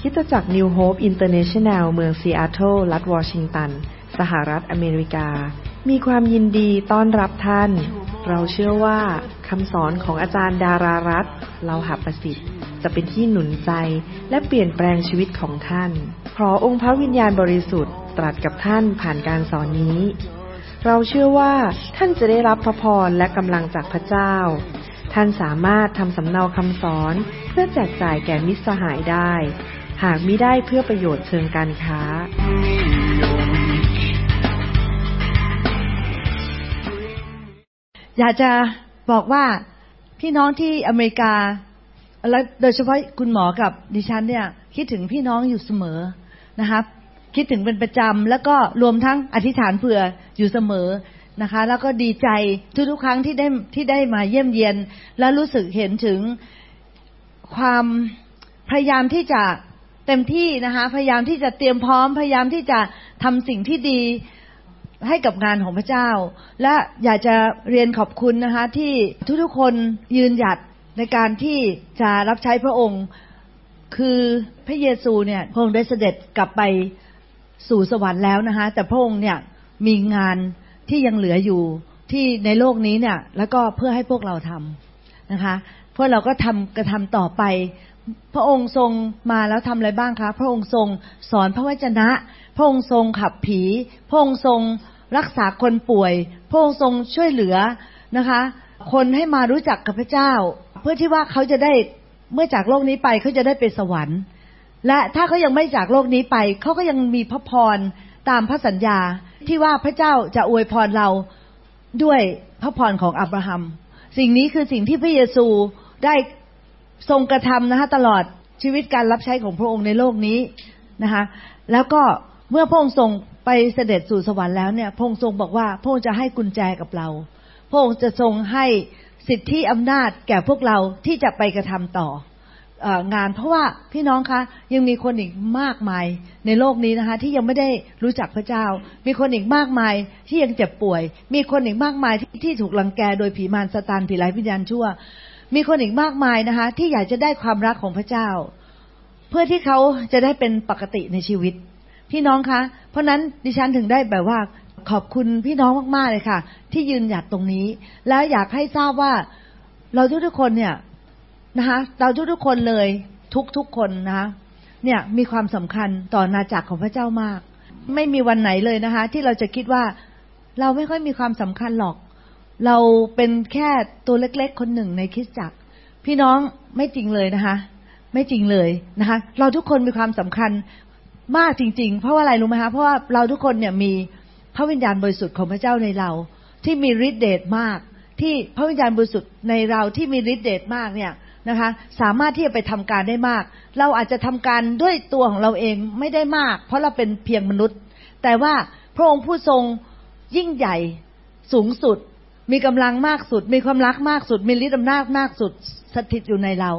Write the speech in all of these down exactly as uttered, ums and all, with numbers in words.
คริสตจักร New Hope International เมืองซีแอตเทิลรัฐวอชิงตันสหรัฐอเมริกามีความยินดีต้อนรับท่านเราเชื่อว่าคำสอนของอาจารย์ดารารัตน์เลาหะประสิทธิ์จะเป็นที่หนุนใจและเปลี่ยนแปลงชีวิตของท่านขอองค์พระวิญญาณบริสุทธิ์ตรัสกับท่านผ่านการสอนนี้เราเชื่อว่าท่านจะได้รับพระพรและกำลังจากพระเจ้าท่านสามารถทำสำเนาคำสอนเพื่อแจกจ่ายแก่มิตรสหายได้หากมิได้เพื่อประโยชน์เชิงการค้าอยากจะบอกว่าพี่น้องที่อเมริกาและโดยเฉพาะคุณหมอกับดิฉันเนี่ยคิดถึงพี่น้องอยู่เสมอนะครับคิดถึงเป็นประจำแล้วก็รวมทั้งอธิษฐานเผื่ออยู่เสมอนะคะแล้วก็ดีใจทุกๆครั้งที่ได้ที่ได้มาเยี่ยมเยียนและรู้สึกเห็นถึงความพยายามที่จะเต็มที่นะคะพยายามที่จะเตรียมพร้อมพยายามที่จะทำสิ่งที่ดีให้กับงานของพระเจ้าและอยากจะเรียนขอบคุณนะคะที่ทุกๆคนยืนหยัดในการที่จะรับใช้พระองค์คือพระเยซูเนี่ยพระองค์ได้เสด็จกลับไปสู่สวรรค์แล้วนะคะแต่พระองค์เนี่ยมีงานที่ยังเหลืออยู่ที่ในโลกนี้เนี่ยแล้วก็เพื่อให้พวกเราทำนะคะพวกเราก็ทำกระทำต่อไปพระองค์ทรงมาแล้วทำอะไรบ้างคะพระองค์ทรงสอนพระวจนะพระองค์ทรงขับผีพระองค์ทรงรักษาคนป่วยพระองค์ทรงช่วยเหลือนะคะคนให้มารู้จักกับพระเจ้าเพื่อที่ว่าเขาจะได้เมื่อจากโลกนี้ไปเขาจะได้ไปสวรรค์และถ้าเขายังไม่จากโลกนี้ไปเขาก็ยังมีพระพรตามพระสัญญาที่ว่าพระเจ้าจะอวยพรเราด้วยพระพรของอับราฮัมสิ่งนี้คือสิ่งที่พระเยซูได้ทรงกระทำนะคะตลอดชีวิตการรับใช้ของพระองค์ในโลกนี้นะคะแล้วก็เมื่อพระองค์ทรงไปเสด็จสู่สวรรค์แล้วเนี่ยพระองค์ทรงบอกว่าพระองค์จะให้กุญแจกับเราพระองค์จะทรงให้สิทธิอำนาจแก่พวกเราที่จะไปกระทำต่องานเพราะว่าพี่น้องคะยังมีคนอีกมากมายในโลกนี้นะคะที่ยังไม่ได้รู้จักพระเจ้ามีคนอีกมากมายที่ยังเจ็บป่วยมีคนอีกมากมายที่ที่ถูกรังแกโดยผีมารซาตานผีร้ายวิญญาณชั่วมีคนอีกมากมายนะคะที่อยากจะได้ความรักของพระเจ้าเพื่อที่เขาจะได้เป็นปกติในชีวิตพี่น้องคะเพราะนั้นดิฉันถึงได้แบบว่าขอบคุณพี่น้องมากๆเลยค่ะที่ยืนหยัดตรงนี้แล้วอยากให้ทราบว่าเราทุกๆคนเนี่ยนะคะเราทุกๆคนเลยทุกๆคนนะคะเนี่ยมีความสำคัญต่ออาณาจักรของพระเจ้ามากไม่มีวันไหนเลยนะคะที่เราจะคิดว่าเราไม่ค่อยมีความสำคัญหรอกเราเป็นแค่ตัวเล็กๆคนหนึ่งในคริสตจักรพี่น้องไม่จริงเลยนะคะไม่จริงเลยนะคะเราทุกคนมีความสำคัญมากจริงๆเพราะว่าอะไรรู้ไหมคะเพราะว่าเราทุกคนเนี่ยมีพระวิญญาณบริสุทธิ์ของพระเจ้าในเราที่มีฤทธิ์เดชมากที่พระวิญญาณบริสุทธิ์ในเราที่มีฤทธิ์เดชมากเนี่ยนะคะสามารถที่จะไปทำการได้มากเราอาจจะทำการด้วยตัวของเราเองไม่ได้มากเพราะเราเป็นเพียงมนุษย์แต่ว่าพระองค์ผู้ทรงยิ่งใหญ่สูงสุดมีกำลังมากสุดมีความรักมากสุดมีฤทธิ์อำนาจมากสุดสถิตอยู่ในเรา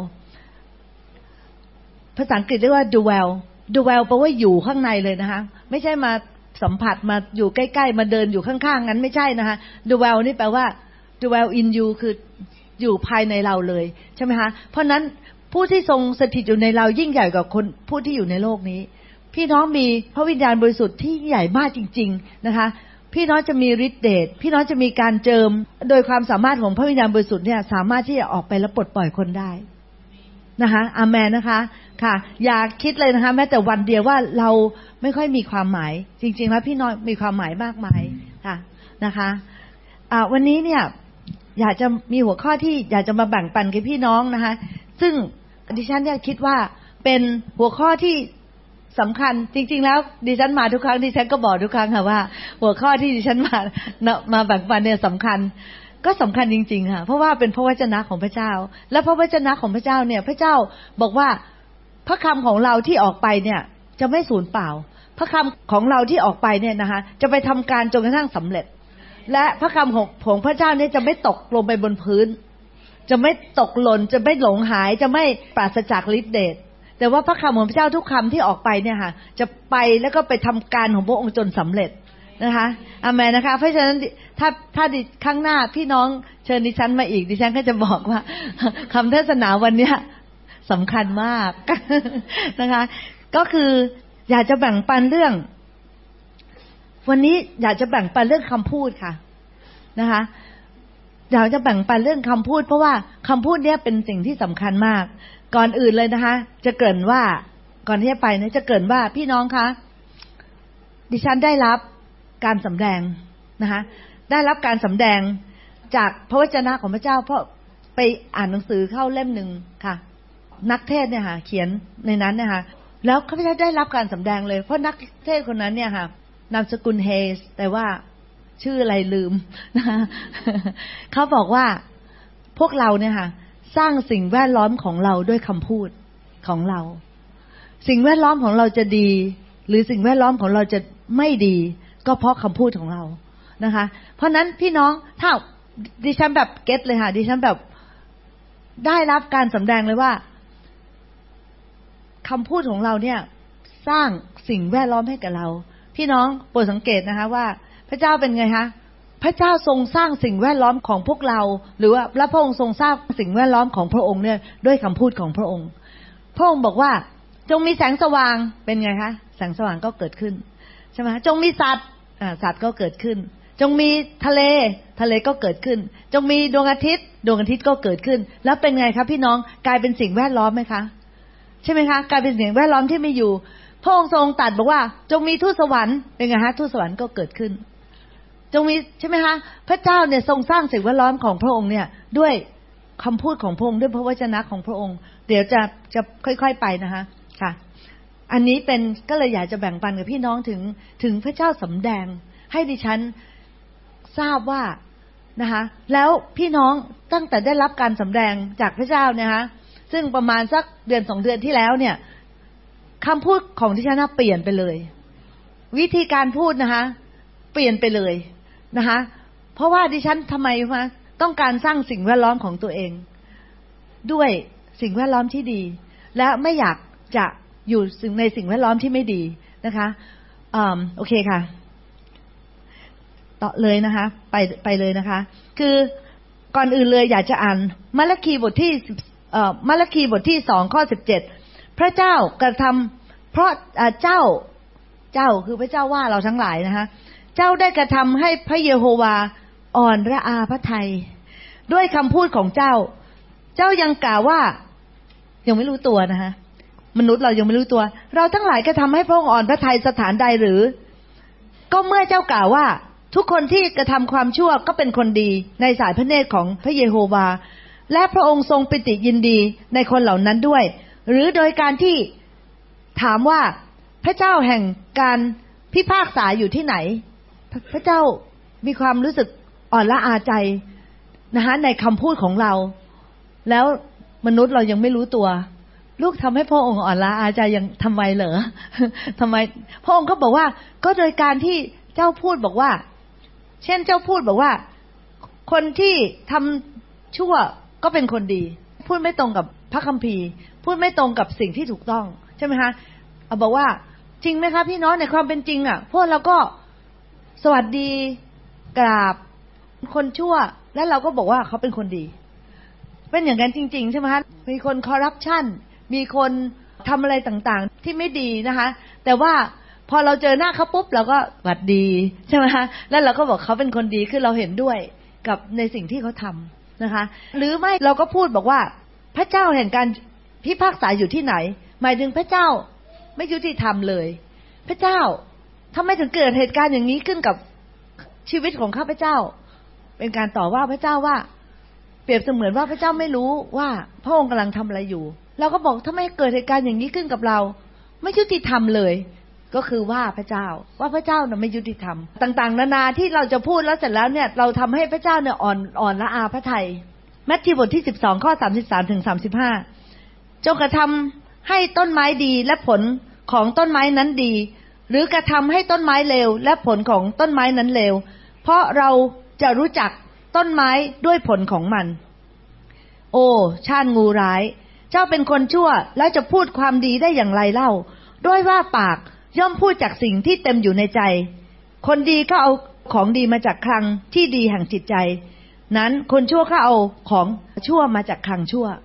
ภาษาอังกฤษเรียกว่า dwell dwell แปลว่าอยู่ข้างในเลยนะคะไม่ใช่มาสัมผัสมาอยู่ใกล้ๆมาเดินอยู่ข้างๆงั้นไม่ใช่นะคะ dwell นี่แปลว่า dwell in you คืออยู่ภายในเราเลยใช่ไหมคะเพราะนั้นผู้ที่ทรงสถิตอยู่ในเรายิ่งใหญ่กว่าคนผู้ที่อยู่ในโลกนี้พี่น้องมีพระวิญญาณบริสุทธิ์ที่ใหญ่มากจริงๆนะคะพี่น้องจะมีฤทธิ์เดชพี่น้องจะมีการเจิมโดยความสามารถของพระวิญญาณบริสุทธิ์เนี่ยสามารถที่จะออกไปและปลดปล่อยคนได้นะคะอาเมนนะคะค่ะอย่าคิดเลยนะคะแม้แต่วันเดียวว่าเราไม่ค่อยมีความหมายจริงๆแล้วพี่น้องมีความหมายมากมายค่ะนะคะอ่าวันนี้เนี่ยอยากจะมีหัวข้อที่อยากจะมาแบ่งปันกับพี่น้องนะคะซึ่งดิฉันเนี่ยคิดว่าเป็นหัวข้อที่สำคัญจริงๆแล้วดิฉันมาทุกครั้งดิฉันก็บอกทุกครั้งค่ะว่าหัวข้อที่ดิฉันมามาแบ่งปันเนี่ยสำคัญก็สำคัญจริงๆค่ะเพราะว่าเป็นพระวจนะของพระเจ้าและพระวจนะของพระเจ้าเนี่ยพระเจ้าบอกว่าพระคำของเราที่ออกไปเนี่ยจะไม่สูญเปล่าพระคำของเราที่ออกไปเนี่ยนะคะจะไปทำการจนกระทั่งสำเร็จและพระคำของของพระเจ้าเนี่ยจะไม่ตกลงไปบนพื้นจะไม่ตกหล่นจะไม่หลงหายจะไม่ปราศจากฤทธิ์เดชแต่ว่าพระคำของพระเจ้าทุกคำที่ออกไปเนี่ยค่ะจะไปแล้วก็ไปทำการของพระองค์จนสำเร็จนะคะอาเมนนะคะเพราะฉะนั้นถ้าถ้าข้างหน้าพี่น้องเชิญดิฉันมาอีกดิฉันก็จะบอกว่าคำเทศนาวันนี้สำคัญมากนะคะก็คืออยากจะแบ่งปันเรื่องวันนี้อยากจะแบ่งปันเรื่องคำพูดค่ะนะคะอยากจะแบ่งปันเรื่องคำพูดเพราะว่าคำพูดเนี้ยเป็นสิ่งที่สำคัญมากก่อนอื่นเลยนะคะจะเกริ่นว่าก่อนที่จะไปนะจะเกริ่นว่าพี่น้องคะดิฉันได้รับการสำแดงนะคะได้รับการสำแดงจากพระวจนะของพระเจ้าเพราะไปอ่านหนังสือเข้าเล่มหนึ่งค่ะนักเทศเนี่ยค่ะเขียนในนั้นเนี่ยค่ะแล้วข้าพเจ้าได้รับการสำแดงเลยเพราะนักเทศคนนั้นเนี่ยค่ะนามสกุลเฮสแต่ว่าชื่ออะไรลืมนะคะเขาบอกว่าพวกเราเนี่ยค่ะสร้างสิ่งแวดล้อมของเราด้วยคำพูดของเราสิ่งแวดล้อมของเราจะดีหรือสิ่งแวดล้อมของเราจะไม่ดีก็เพราะคำพูดของเรานะคะเพราะนั้นพี่น้องถ้าดิฉันแบบเก็ตเลยค่ะดิฉันแบบได้รับการสำแดงเลยว่าคำพูดของเราเนี่ยสร้างสิ่งแวดล้อมให้กับเราพี่น้องโปรดสังเกตนะคะว่าพระเจ้าเป็นไงคะพระเจ้าทรงสร้างสิ่งแวดล้อมของพวกเราหรือว่าพระองค์ทรงสร้างสิ่งแวดล้อมของพระองค์เนี่ยด้วยคำพูดของพระองค์พระองค์บอกว่าจงมีแสงสว่างเป็นไงคะแสงสว่างก็เกิดขึ้นใช่ไหมจงมีสัตว์อ่าสัตว์ก็เกิดขึ้นจงมีทะเลทะเลก็เกิดขึ้นจงมีดวงอาทิตย์ดวงอาทิตย์ก็เกิดขึ้นแล้วเป็นไงคะพี่น้องกลายเป็นสิ่งแวดล้อมไหมคะใช่ไหมคะกลายเป็นสิ่งแวดล้อมที่ไม่อยู่พระองค์ทรงตรัสบอกว่าจงมีทูตสวรรค์เป็นไงฮะทูตสวรรค์ก็เกิดขึ้นจงมีใช่ไหมคะพระเจ้าเนี่ยทรงสร้างสิ่งแวดล้อมของพระองค์เนี่ยด้วยคำพูดของพระองค์ด้วยพระวจนะของพระองค์เดี๋ยวจะจะค่อยๆไปนะคะค่ะอันนี้เป็นก็เลยอยากจะแบ่งปันกับพี่น้องถึงถึงพระเจ้าสำแดงให้ดิฉันทราบว่านะคะแล้วพี่น้องตั้งแต่ได้รับการสำแดงจากพระเจ้าเนี่ยนะคะซึ่งประมาณสักเดือนสองเดือนที่แล้วเนี่ยคำพูดของดิฉันเปลี่ยนไปเลยวิธีการพูดนะคะเปลี่ยนไปเลยนะคะเพราะว่าดิฉันทำไมมาต้องการสร้างสิ่งแวดล้อมของตัวเองด้วยสิ่งแวดล้อมที่ดีและไม่อยากจะอยู่ในสิ่งแวดล้อมที่ไม่ดีนะคะอ่าโอเคค่ะต่อเลยนะคะไปไปเลยนะคะคือก่อนอื่นเลยอยากจะอ่านมัลคีบทที่เอ่อมัลคีบทที่สองข้อสิบเจ็ดพระเจ้ากระทำเพราะเจ้าเจ้าคือพระเจ้าว่าเราทั้งหลายนะคะเจ้าได้กระทำให้พระเยโฮวาอ่อนระอาพระทัยด้วยคำพูดของเจ้าเจ้ายังกล่าวว่ายังไม่รู้ตัวนะคะมนุษย์เรายังไม่รู้ตัวเราทั้งหลายกระทำให้พระองค์อ่อนพระทัยสถานใดหรือก็เมื่อเจ้ากล่าวว่าทุกคนที่กระทำความชั่วก็เป็นคนดีในสายพระเนตรของพระเยโฮวาและพระองค์ทรงปิติยินดีในคนเหล่านั้นด้วยหรือโดยการที่ถามว่าพระเจ้าแห่งการพิพากษาอยู่ที่ไหนพระเจ้ามีความรู้สึกอ่อนละอาใจนะคะในคำพูดของเราแล้วมนุษย์เรายังไม่รู้ตัวลูกทำให้พระองค์อ่อนละอาใจยังทำไมเหรอทำไมพระองค์ก็บอกว่าก็โดยการที่เจ้าพูดบอกว่าเช่นเจ้าพูดบอกว่าคนที่ทำชั่วก็เป็นคนดีพูดไม่ตรงกับพระคัมภีร์พูดไม่ตรงกับสิ่งที่ถูกต้องใช่ไหมคะเอาบอกว่าจริงไหมคะพี่น้องในความเป็นจริงอ่ะพวกเราก็สวัสดีกราบคนชั่วแล้วเราก็บอกว่าเขาเป็นคนดีเป็นอย่างนั้นจริงๆใช่ไหมคะมีคนคอร์รัปชันมีคนทำอะไรต่างๆที่ไม่ดีนะคะแต่ว่าพอเราเจอหน้าเขาปุ๊บเราก็สวัสดีใช่ไหมคะแล้วเราก็บอกเขาเป็นคนดีคือเราเห็นด้วยกับในสิ่งที่เขาทำนะคะหรือไม่เราก็พูดบอกว่าพระเจ้าแห่งการพิพากษาอยู่ที่ไหนหมายถึงพระเจ้าไม่ยุติธรรมเลยพระเจ้าทำไมถึงเกิดเหตุการณ์อย่างนี้ขึ้นกับชีวิตของข้าพเจ้าเป็นการต่อว่าพระเจ้าว่าเปรียบเสมือนว่าพระเจ้าไม่รู้ว่าพระองค์กำลังทำอะไรอยู่เราก็บอกทำไมเกิดเหตุการณ์อย่างนี้ขึ้นกับเราไม่ยุติธรรมเลยก็คือว่าพระเจ้าว่าพระเจ้าน่ะไม่ยุติธรรมต่างๆนานาที่เราจะพูดแล้วเสร็จแล้วเนี่ยเราทำให้พระเจ้าเนี่ยอ่อนอ่อนละอาพระทัยมัทธิวบทที่สิบสองข้อสามสิบสามถึงสามสิบห้าจงกระทำให้ต้นไม้ดีและผลของต้นไม้นั้นดีหรือกระทำให้ต้นไม้เลวและผลของต้นไม้นั้นเลวเพราะเราจะรู้จักต้นไม้ด้วยผลของมันโอ้ชาติงูร้ายเจ้าเป็นคนชั่วแล้วจะพูดความดีได้อย่างไรเล่าด้วยว่าปากย่อมพูดจากสิ่งที่เต็มอยู่ในใจคนดีก็เอาของดีมาจากคลังที่ดีแห่งจิตใจนั้นคนชั่วก็เอาของชั่วมาจากคลังชั่ว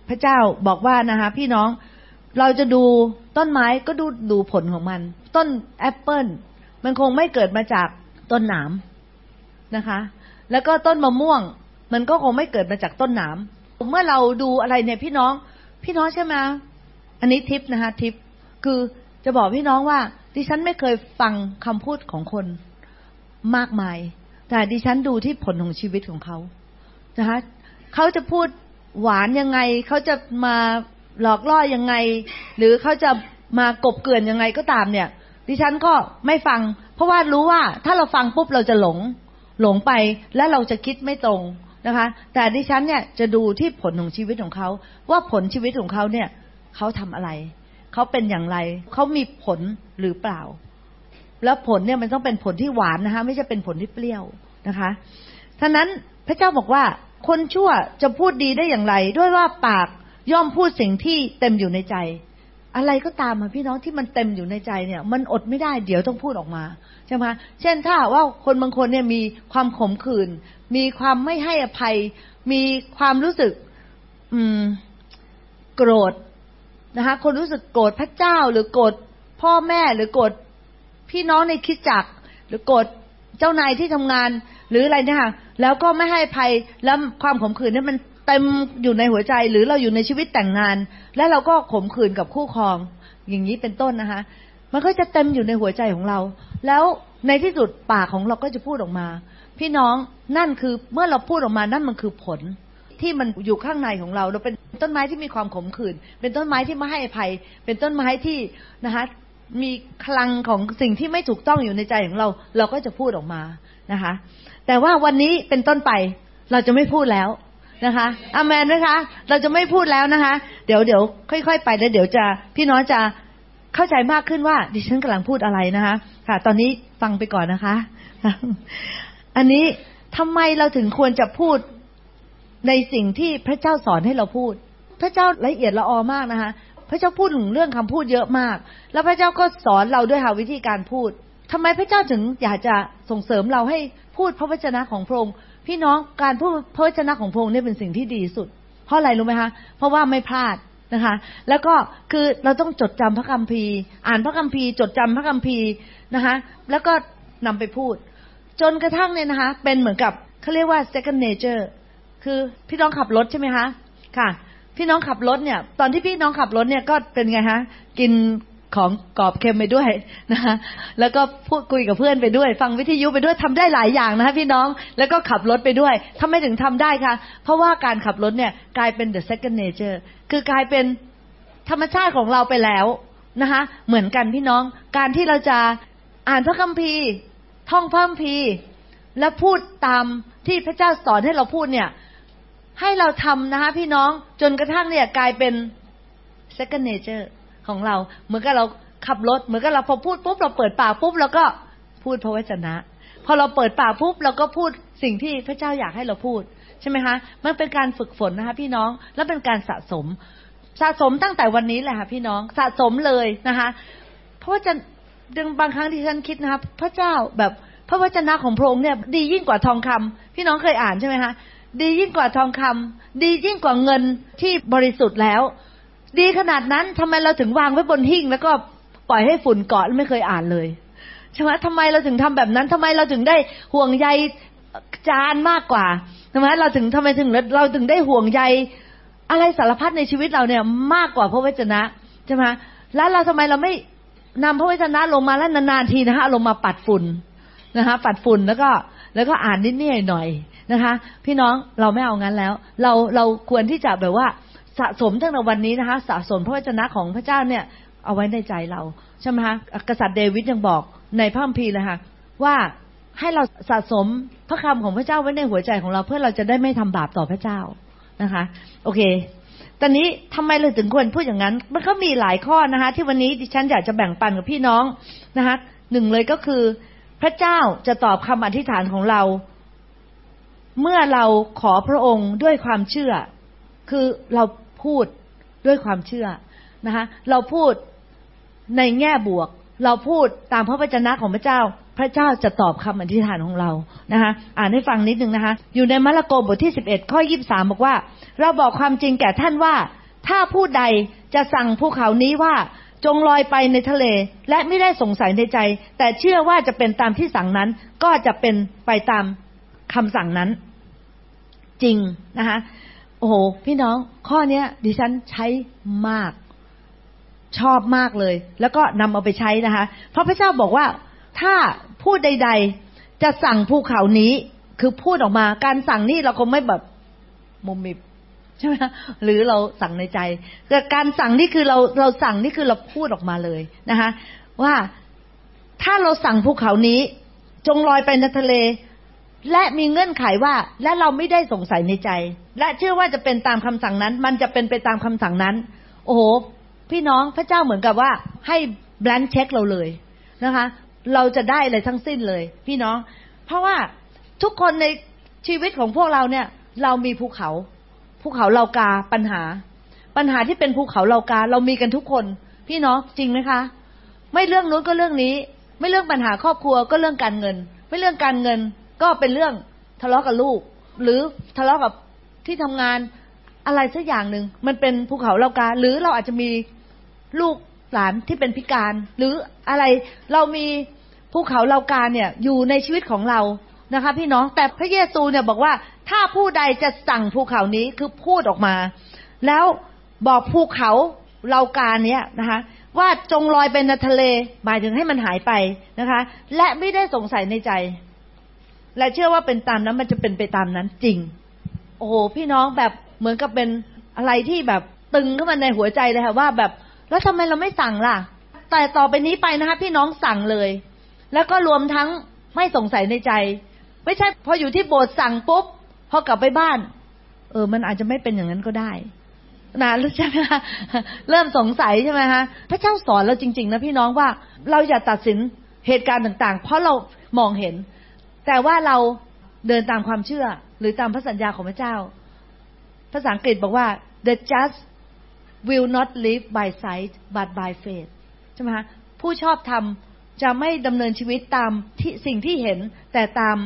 พระเจ้าบอกว่านะคะพี่น้องเราจะดูต้นไม้ก็ดูดูผลของมันต้นแอปเปิ้ลมันคงไม่เกิดมาจากต้นหนามนะคะแล้วก็ต้นมะม่วงมันก็คงไม่เกิดมาจากต้นหนามเมื่อเราดูอะไรเนี่ยพี่น้องพี่น้องใช่ไหมอันนี้ทิปนะคะทิปคือจะบอกพี่น้องว่าดิฉันไม่เคยฟังคำพูดของคนมากมายแต่ดิฉันดูที่ผลของชีวิตของเขานะคะเขาจะพูดหวานยังไงเขาจะมาหลอกล่อยังไงหรือเขาจะมากบเกลื่อนยังไงก็ตามเนี่ยดิฉันก็ไม่ฟังเพราะว่ารู้ว่าถ้าเราฟังปุ๊บเราจะหลงหลงไปและเราจะคิดไม่ตรงนะคะแต่ดิฉันเนี่ยจะดูที่ผลของชีวิตของเขาว่าผลชีวิตของเขาเนี่ยเขาทำอะไรเขาเป็นอย่างไรเขามีผลหรือเปล่าแล้วผลเนี่ยมันต้องเป็นผลที่หวานนะคะไม่ใช่เป็นผลที่เปรี้ยวนะคะฉะนั้นพระเจ้าบอกว่าคนชั่วจะพูดดีได้อย่างไรด้วยว่าปากย่อมพูดสิ่งที่เต็มอยู่ในใจอะไรก็ตามค่ะพี่น้องที่มันเต็มอยู่ในใจเนี่ยมันอดไม่ได้เดี๋ยวต้องพูดออกมาใช่ไหมเช่นถ้าว่าคนบางคนเนี่ยมีความขมขื่นมีความไม่ให้อภัยมีความรู้สึกอืมโกรธนะคะคนรู้สึกโกรธพระเจ้าหรือโกรธพ่อแม่หรือโกรธพี่น้องในคริสตจักรหรือโกรธเจ้านายที่ทำงานหรืออะไรเนี่ยค่ะแล้วก็ไม่ให้อภัยแล้วความขมขื่นเนี่ยมันเต็มอยู่ในหัวใจหรือเราอยู่ในชีวิตแต่งงานแล้วเราก็ขมขื่นกับคู่ครองอย่างนี้เป็นต้นนะคะมันก็จะเต็มอยู่ในหัวใจของเราแล้วในที่สุดปากของเราก็จะพูดออกมาพี่น้องนั่นคือเมื่อเราพูดออกมานั่นมันคือผลที่มันอยู่ข้างในของเราเราเป็นต้นไม้ที่มีความขมขื่นเป็นต้นไม้ที่ไม่ให้อภัยเป็นต้นไม้ที่นะคะมีพลังของสิ่งที่ไม่ถูกต้องอยู่ในใจของเราเราก็จะพูดออกมานะคะแต่ว่าวันนี้เป็นต้นไปเราจะไม่พูดแล้วนะคะอาเมนไหมคะเราจะไม่พูดแล้วนะคะเดี๋ยวเดี๋ยวค่อยๆไปแล้วเดี๋ยวจะพี่น้องจะเข้าใจมากขึ้นว่าดิฉันกำลังพูดอะไรนะคะค่ะตอนนี้ฟังไปก่อนนะคะอันนี้ทำไมเราถึงควรจะพูดในสิ่งที่พระเจ้าสอนให้เราพูดพระเจ้าละเอียดละออมากนะคะพระเจ้าพูดถึงเรื่องคำพูดเยอะมากแล้วพระเจ้าก็สอนเราด้วยหาวิธีการพูดทำไมพระเจ้าถึงอยากจะส่งเสริมเราให้พูดพระวจนะของพระองค์พี่น้องการพูดพระวจนะของพระองค์นี่เป็นสิ่งที่ดีสุดเพราะอะไรรู้ไหมคะเพราะว่าไม่พลาดนะคะแล้วก็คือเราต้องจดจำพระคัมภีร์อ่านพระคัมภีร์จดจำพระคัมภีร์นะคะแล้วก็นำไปพูดจนกระทั่งเนี่ยนะคะเป็นเหมือนกับเขาเรียกว่า second nature คือพี่น้องขับรถใช่ไหมคะค่ะพี่น้องขับรถเนี่ยตอนที่พี่น้องขับรถเนี่ยก็เป็นไงฮะกินของกรอบเค็มไปด้วยนะคะแล้วก็พูดคุยกับเพื่อนไปด้วยฟังวิทยุไปด้วยทำได้หลายอย่างนะคะพี่น้องแล้วก็ขับรถไปด้วยทำไมถึงทำได้คะเพราะว่าการขับรถเนี่ยกลายเป็น the second nature คือกลายเป็นธรรมชาติของเราไปแล้วนะคะเหมือนกันพี่น้องการที่เราจะอ่านพระคัมภีร์ท่องพระคัมภีร์และพูดตามที่พระเจ้าสอนให้เราพูดเนี่ยให้เราทำนะคะพี่น้องจนกระทั่งเนี่ยกลายเป็น second nature ของเราเหมือนกับเราขับรถเหมือนกับเราพอพูดปุ๊บเราเปิดปากปุ๊บเราก็พูดพระวจนะพอเราเปิดปากปุ๊บเราก็พูดสิ่งที่พระเจ้าอยากให้เราพูดใช่ไหมคะมันเป็นการฝึกฝนนะคะพี่น้องและเป็นการสะสมสะสมตั้งแต่วันนี้แหละค่ะพี่น้องสะสมเลยนะคะเพราะว่าจะบางครั้งที่ฉันคิดนะคะพระเจ้าแบบพระวจนะของพระองค์เนี่ยดียิ่งกว่าทองคำพี่น้องเคยอ่านใช่ไหมคะดียิ่งกว่าทองคำดียิ่งกว่าเงินที่บริสุทธิ์แล้วดีขนาดนั้นทำไมเราถึงวางไว้บนหิ้งแล้วก็ปล่อยให้ฝุ่นเกาะไม่เคยอ่านเลยใช่ไหมทำไมเราถึงทำแบบนั้นทำไมเราถึงได้ห่วงใยจานมากกว่าทำไมเราถึงทำไมถึงเราถึงได้ห่วงใยอะไรสารพัดในชีวิตเราเนี่ยมากกว่าพระวจนะใช่ไหมแล้วเราทำไมเราไม่นำพระวจนะลงมาแล้วนานๆทีนะคะลงมาปัดฝุ่นนะคะปัดฝุ่นแล้วก็แล้วก็อ่านนิดๆหน่อยๆนะคะพี่น้องเราไม่เอางั้นแล้วเราเราควรที่จะแบบว่าสะสมตั้งแต่วันนี้นะคะสะสมพระวจนะของพระเจ้าเนี่ยเอาไว้ในใจเราใช่ไหมคะกษัตริย์เดวิดยังบอกในพระคัมภีร์เลยค่ะว่าให้เราสะสมพระคำของพระเจ้าไว้ในหัวใจของเราเพื่อเราจะได้ไม่ทำบาปต่อพระเจ้านะคะโอเคตอนนี้ทำไมเราถึงควรพูดอย่างนั้นมันก็มีหลายข้อนะคะที่วันนี้ดิฉันอยากจะแบ่งปันกับพี่น้องนะคะหนึ่งเลยก็คือพระเจ้าจะตอบคำอธิษฐานของเราเมื่อเราขอพระองค์ด้วยความเชื่อคือเราพูดด้วยความเชื่อนะคะเราพูดในแง่บวกเราพูดตามพระวจนะของพระเจ้าพระเจ้าจะตอบคำอธิษฐานของเรานะคะอ่านให้ฟังนิดนึงนะคะอยู่ในมาระโกบทที่สิบเอ็ดข้อยี่สิบสามบอกว่าเราบอกความจริงแก่ท่านว่าถ้าผู้ใดจะสั่งภูเขานี้ว่าจงลอยไปในทะเลและไม่ได้สงสัยในใจแต่เชื่อว่าจะเป็นตามที่สั่งนั้นก็จะเป็นไปตามคำสั่งนั้นจริงนะคะโอ้โหพี่น้องข้อนี้ดิฉันใช้มากชอบมากเลยแล้วก็นำเอาไปใช้นะคะเพราะพระเจ้าบอกว่าถ้าผู้ใดๆจะสั่งภูเขานี้คือพูดออกมาการสั่งนี่เราคงไม่แบบมุมมิบใช่ไหมหรือเราสั่งในใจแต่การสั่งนี่คือเราเราสั่งนี่คือเราพูดออกมาเลยนะคะว่าถ้าเราสั่งภูเขานี้จงลอยไปในทะเลและมีเงื่อนไขว่าและเราไม่ได้สงสัยในใจและเชื่อว่าจะเป็นตามคำสั่งนั้นมันจะเป็นไปตามคำสั่งนั้นโอ้โหพี่น้องพระเจ้าเหมือนกับว่าให้แบงค์เช็คเราเลยนะคะเราจะได้อะไรทั้งสิ้นเลยพี่น้องเพราะว่าทุกคนในชีวิตของพวกเราเนี่ยเรามีภูเขาภูเขาเหล่ากาปัญหาปัญหาที่เป็นภูเขาเหล่ากาเรามีกันทุกคนพี่น้องจริงไหมคะไม่เรื่องนู้นก็เรื่องนี้ไม่เรื่องปัญหาครอบครัวก็เรื่องการเงินไม่เรื่องการเงินก็เป็นเรื่องทะเลาะกับลูกหรือทะเลาะกับที่ทำงานอะไรสักอย่างหนึ่งมันเป็นภูเขาเหล่ากาหรือเราอาจจะมีลูกหลานที่เป็นพิการหรืออะไรเรามีภูเขาเหล่ากาเนี่ยอยู่ในชีวิตของเรานะคะพี่น้องแต่พระเยซูเนี่ยบอกว่าถ้าผู้ใดจะสั่งภูเขานี้คือพูดออกมาแล้วบอกภูเขาเหล่ากาเนี้ยนะคะว่าจงลอยไปในทะเลหมายถึงให้มันหายไปนะคะและไม่ได้สงสัยในใจและเชื่อว่าเป็นตามนั้นมันจะเป็นไปตามนั้นจริงโอ้โหพี่น้องแบบเหมือนกับเป็นอะไรที่แบบตึงเข้ามาในหัวใจเลยค่ะว่าแบบแล้วทำไมเราไม่สั่งล่ะแต่ต่อไปนี้ไปนะคะพี่น้องสั่งเลยแล้วก็รวมทั้งไม่สงสัยในใจไม่ใช่พออยู่ที่โบสถ์สั่งปุ๊บพอกลับไปบ้านเออมันอาจจะไม่เป็นอย่างนั้นก็ได้นะรู้ใช่ไหมคะเริ่มสงสัยใช่ไหมคะพระเจ้าสอนเราจริงๆนะพี่น้องว่าเราอย่าตัดสินเหตุการณ์ต่างๆเพราะเรามองเห็นแต่ว่าเราเดินตามความเชื่อหรือตามพระสัญญาของพระเจ้าภาษาอังกฤษบอกว่า the just will not live by sight but by faith ใช่ไหมคะผู้ชอบธรรมจะไม่ดำเนินชีวิตตามที่สิ่งที่เห็นแต่ตาม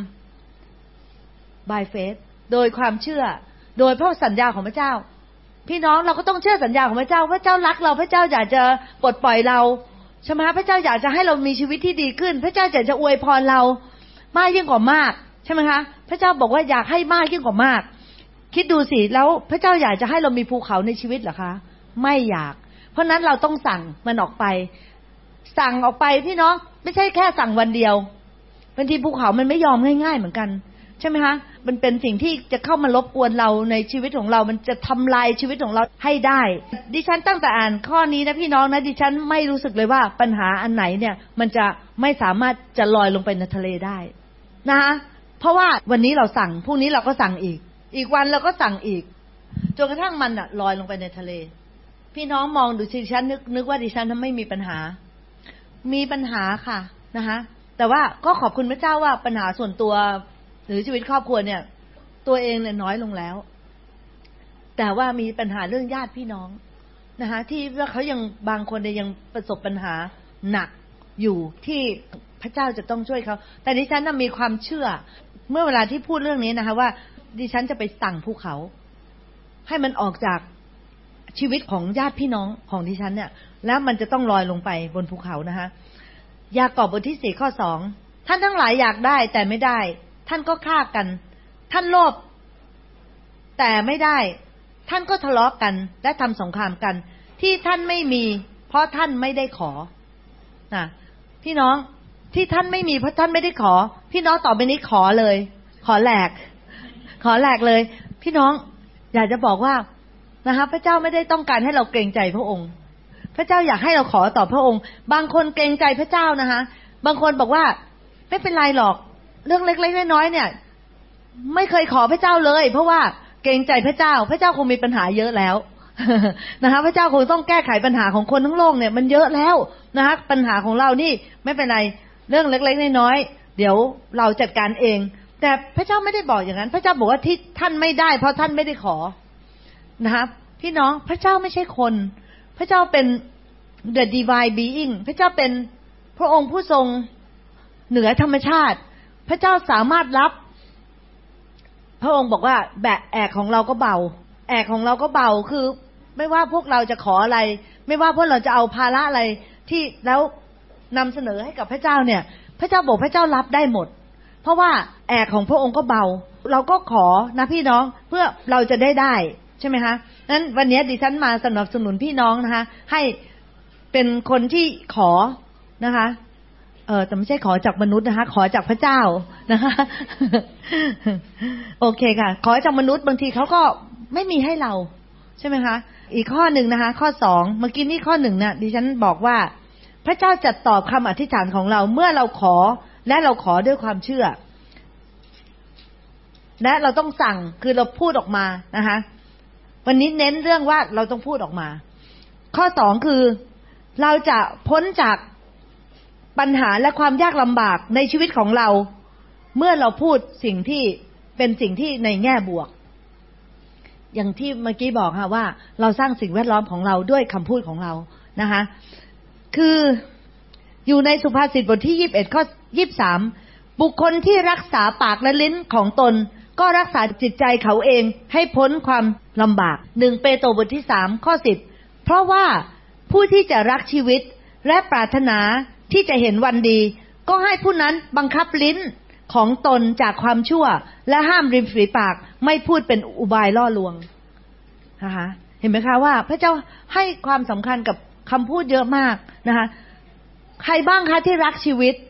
by faith โดยความเชื่อโดยพระสัญญาของพระเจ้าพี่น้องเราก็ต้องเชื่อสัญญาของพระเจ้าพระเจ้ารักเราพระเจ้าอยากจะปลดปล่อยเราใช่ไหมพระเจ้าอยากจะให้เรามีชีวิตที่ดีขึ้นพระเจ้าอยากจะอวยพรเรามากยิ่งกว่ามากใช่ไหมคะพระเจ้าบอกว่าอยากให้มากยิ่งกว่ามากคิดดูสิแล้วพระเจ้าอยากจะให้เรามีภูเขาในชีวิตเหรอคะไม่อยากเพราะนั้นเราต้องสั่งมันออกไปสั่งออกไปพี่น้องไม่ใช่แค่สั่งวันเดียวบางทีภูเขามันไม่ยอมง่ายๆเหมือนกันใช่ไหมคะมันเป็นสิ่งที่จะเข้ามารบกวนเราในชีวิตของเรามันจะทำลายชีวิตของเราให้ได้ดิฉันตั้งแต่อ่านข้อนี้นะพี่น้องนะดิฉันไม่รู้สึกเลยว่าปัญหาอันไหนเนี่ยมันจะไม่สามารถจะลอยลงไปในทะเลได้นะคะเพราะว่าวันนี้เราสั่งพรุ่งนี้เราก็สั่งอีกอีกวันเราก็สั่งอีกจนกระทั่งมันอะลอยลงไปในทะเลพี่น้องมองดูดิฉันนึกนึกว่าดิฉันทำไม่มีปัญหามีปัญหาค่ะนะคะแต่ว่าก็ขอบคุณพระเจ้าว่าปัญหาส่วนตัวหรือชีวิตครอบครัวเนี่ยตัวเองเนี่ยน้อยลงแล้วแต่ว่ามีปัญหาเรื่องญาติพี่น้องนะคะที่ว่าเขายังบางคนเนี่ยยังประสบปัญหาหนักอยู่ที่พระเจ้าจะต้องช่วยเขาแต่ดิฉันน่ะมีความเชื่อเมื่อเวลาที่พูดเรื่องนี้นะคะว่าดิฉันจะไปสั่งภูเขาให้มันออกจากชีวิตของญาติพี่น้องของดิฉันเนี่ยแล้วมันจะต้องลอยลงไปบนภูเขานะคะยากอบบทที่สี่ข้อสองท่านทั้งหลายอยากได้แต่ไม่ได้ท่านก็ฆ่ากันท่านโลภแต่ไม่ได้ท่านก็ทะเลาะกันและทำสงครามกันที่ท่านไม่มีเพราะท่านไม่ได้ขอนะพี่น้องที่ท่านไม่มีเพราะท่านไม่ได้ขอพี่น้องต่อไปนี้ขอเลยขอแหลกขอแหลกเลยพี่น้องอยากจะบอกว่านะคะพระเจ้าไม่ได้ต้องการให้เราเกรงใจพระองค์พระเจ้าอยากให้เราขอต่อพระองค์บางคนเกรงใจพระเจ้านะคะบางคนบอกว่าไม่เป็นไรหรอกเรื่องเล็กๆน้อยๆเนี่ยไม่เคยขอพระเจ้าเลยเพราะว่าเกรงใจพระเจ้าพระเจ้าคงมีปัญหาเยอะแล้วนะคะพระเจ้าคงต้องแก้ไขปัญหาของคนทั้งโลกเนี่ยมันเยอะแล้วนะคะปัญหาของเรานี่ไม่เป็นไรเรื่องเล็กๆน้อยๆเดี๋ยวเราจัดการเองแต่พระเจ้าไม่ได้บอกอย่างนั้นพระเจ้าบอกว่าที่ท่านไม่ได้เพราะท่านไม่ได้ขอนะคะพี่น้องพระเจ้าไม่ใช่คนพระเจ้าเป็น the divine being พระเจ้าเป็นพระองค์ผู้ทรงเหนือธรรมชาติพระเจ้าสามารถรับพระองค์บอกว่าแบกแอกของเราก็เบาแอกของเราก็เบาคือไไม่ว่าพวกเราจะขออะไรไม่ว่าพวกเราจะเอาภาระอะไรที่แล้วนำเสนอให้กับพระเจ้าเนี่ยพระเจ้าบอกพระเจ้ารับได้หมดเพราะว่าแอกของพระองค์ก็เบาเราก็ขอนะพี่น้องเพื่อเราจะได้ได้ใช่ไหมคะนั้นวันนี้ดิฉันมาสนับสนุนพี่น้องนะคะให้เป็นคนที่ขอนะคะเออแต่ไม่ใช่ขอจากมนุษย์นะคะขอจากพระเจ้านะคะโอเคค่ะขอจากมนุษย์บางทีเขาก็ไม่มีให้เราใช่ไหมคะอีกข้อหนึ่งนะคะข้อสองเมื่อกี้นี่ข้อหนึ่งเนี่ยดิฉันบอกว่าพระเจ้าจะตอบคำอธิษฐานของเราเมื่อเราขอและเราขอด้วยความเชื่อและเราต้องสั่งคือเราพูดออกมานะคะวันนี้เน้นเรื่องว่าเราต้องพูดออกมาข้อสองคือเราจะพ้นจากปัญหาและความยากลำบากในชีวิตของเราเมื่อเราพูดสิ่งที่เป็นสิ่งที่ในแง่บวกอย่างที่เมื่อกี้บอกค่ะว่าเราสร้างสิ่งแวดล้อมของเราด้วยคำพูดของเรานะคะคืออยู่ในสุภาษิตบทที่ยี่สิบเอ็ดข้อยี่สิบสามบุคคลที่รักษาปากและลิ้นของตนก็รักษาจิตใจเขาเองให้พ้นความลำบากหนึ่งเปโตรบทที่สามข้อสิบเพราะว่าผู้ที่จะรักชีวิตและปรารถนาที่จะเห็นวันดีก็ให้ผู้นั้นบังคับลิ้นของตนจากความชั่วและห้ามริมฝีปากไม่พูดเป็นอุบายล่อลวงนะคะเห็นไหมคะว่าพระเจ้าให้ความสำคัญกับคำพูดเยอะมากนะคะใครบ้างคะที่รักชีวิต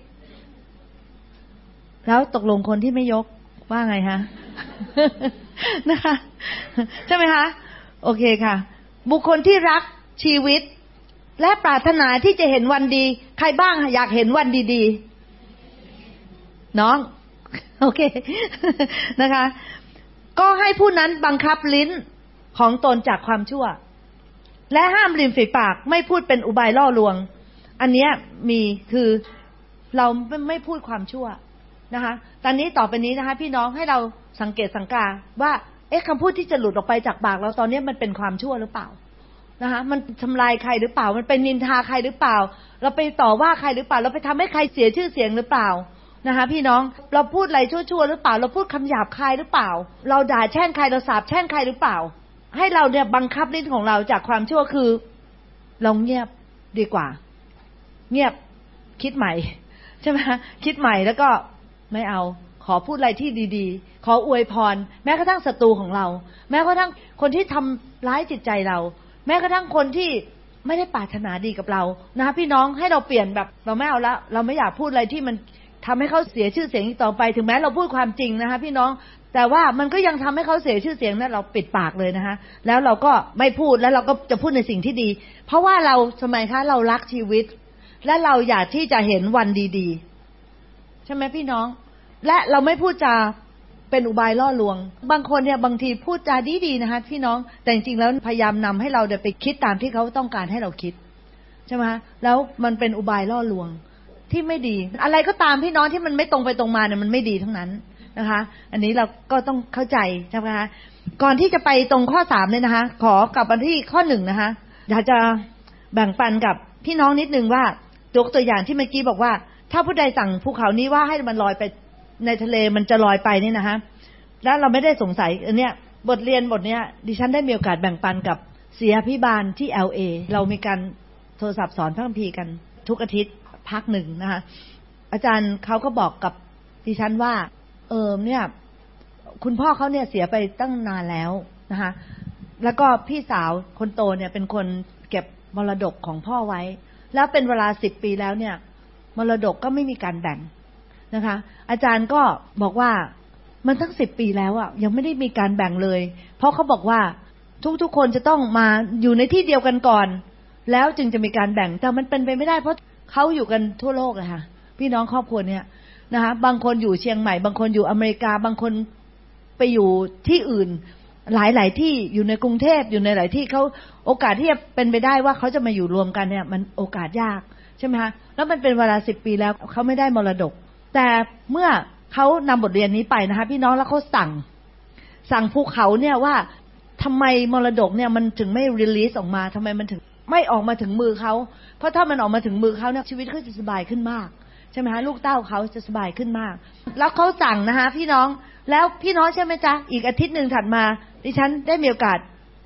แล้วตกลงคนที่ไม่ยกว่าไงคะ นะคะใช่ไหมคะโอเคค่ะบุคคลที่รักชีวิตและปรารถนาที่จะเห็นวันดีใครบ้างอยากเห็นวันดีๆน้องโอเค นะคะก็ให้ผู้นั้นบังคับลิ้นของตนจากความชั่วและห้ามริมฝีปากไม่พูดเป็นอุบายล่อลวงอันนี้มีคือเราไม่พูดความชั่วนะคะตอนนี้ต่อไปนี้นะคะพี่น้องให้เราสังเกตสังกาว่าเอ๊ะคำพูดที่จะหลุดออกไปจากปากเราตอนนี้มันเป็นความชั่วหรือเปล่านะคะมันทำลายใครหรือเปล่ามันเป็นนินทาใครหรือเปล่าเราไปต่อว่าใครหรือเปล่าเราไปทำให้ใครเสียชื่อเสียงหรือเปล่านะคะพี่น้องเราพูดอะไรชั่วๆหรือเปล่าเราพูดคำหยาบคายหรือเปล่าเราด่าแช่งใครเราสาปแช่งใครหรือเปล่าให้เราเนี่ยบังคับลิ้นของเราจากความชั่วคือเราเงียบดีกว่าเงียบคิดใหม่ใช่ไหมคิดใหม่แล้วก็ไม่เอาขอพูดอะไรที่ดีๆขออวยพรแม้กระทั่งศัตรูของเราแม้กระทั่งคนที่ทำร้ายจิตใจเราแม้กระทั่งคนที่ไม่ได้ปรารถนาดีกับเรานะคะพี่น้องให้เราเปลี่ยนแบบเราไม่เอาละเราไม่อยากพูดอะไรที่มันทำให้เขาเสียชื่อเสียงอีกต่อไปถึงแม้เราพูดความจริงนะคะพี่น้องแต่ว่ามันก็ยังทำให้เขาเสียชื่อเสียงนั้นเราปิดปากเลยนะคะแล้วเราก็ไม่พูดแล้วเราก็จะพูดในสิ่งที่ดีเพราะว่าเราทำไมคะเรารักชีวิตและเราอยากที่จะเห็นวันดีๆใช่ไหมพี่น้องและเราไม่พูดจาเป็นอุบายล่อลวงบางคนเนี่ยบางทีพูดจาดีๆนะคะพี่น้องแต่จริงๆแล้วพยายามนำให้เราไปคิดตามที่เขาต้องการให้เราคิดใช่ไหมคะแล้วมันเป็นอุบายล่อลวงที่ไม่ดีอะไรก็ตามพี่น้องที่มันไม่ตรงไปตรงมาเนี่ยมันไม่ดีทั้งนั้นนะคะอันนี้เราก็ต้องเข้าใจใช่ไหมคะก่อนที่จะไปตรงข้อสามเลยนะคะขอกลับมาที่ข้อหนึ่งนะคะอยากจะแบ่งปันกับพี่น้องนิดนึงว่ายกตัวอย่างที่เมื่อกี้บอกว่าถ้าผู้ใดสั่งภูเขานี้ว่าให้มันลอยไปในทะเลมันจะลอยไปนี่นะคะแล้วเราไม่ได้สงสัยอันเนี้ยบทเรียนบทเนี้ยดิฉันได้มีโอกาสแบ่งปันกับศิษยาภิบาลที่ แอล เอ เรามีการโทรศัพท์สอนพระคัมภีร์กันทุกอาทิตย์พักหนึ่งนะคะอาจารย์เขาก็บอกกับดิฉันว่าเออเนี่ยคุณพ่อเขาเนี่ยเสียไปตั้งนานแล้วนะคะแล้วก็พี่สาวคนโตเนี่ยเป็นคนเก็บมรดกของพ่อไว้แล้วเป็นเวลาสิบปีแล้วเนี่ยมรดกก็ไม่มีการแบ่งนะคะอาจารย์ก็บอกว่ามันตั้งสิบปีแล้วอ่ะยังไม่ได้มีการแบ่งเลยเพราะเขาบอกว่าทุกๆคนจะต้องมาอยู่ในที่เดียวกันก่อนแล้วจึงจะมีการแบ่งแต่มันเป็นไปไม่ได้เพราะเขาอยู่กันทั่วโลกเลยค่ะพี่น้องครอบครัวเนี่ยนะคะบางคนอยู่เชียงใหม่บางคนอยู่อเมริกาบางคนไปอยู่ที่อื่นหลายๆที่อยู่ในกรุงเทพอยู่ในหลายที่เขาโอกาสที่จะเป็นไปได้ว่าเขาจะมาอยู่รวมกันเนี่ยมันโอกาสยากใช่ไหมคะแล้วมันเป็นเวลาสิบปีแล้วเขาไม่ได้มรดกแต่เมื่อเขานำบทเรียนนี้ไปนะคะพี่น้องแล้วเขาสั่งสั่งภูเขาเนี่ยว่าทำไมมรดกเนี่ยมันถึงไม่รีลีสออกมาทำไมมันถึงไม่ออกมาถึงมือเขาเพราะถ้ามันออกมาถึงมือเขาเนี่ยชีวิตเขาจะสบายขึ้นมากใช่ไหมคะลูกเต้าเขาจะสบายขึ้นมากแล้วเขาสั่งนะคะพี่น้องแล้วพี่น้องใช่ไหมจ๊ะอีกอาทิตย์หนึ่งถัดมาดิฉันได้มีโอกาส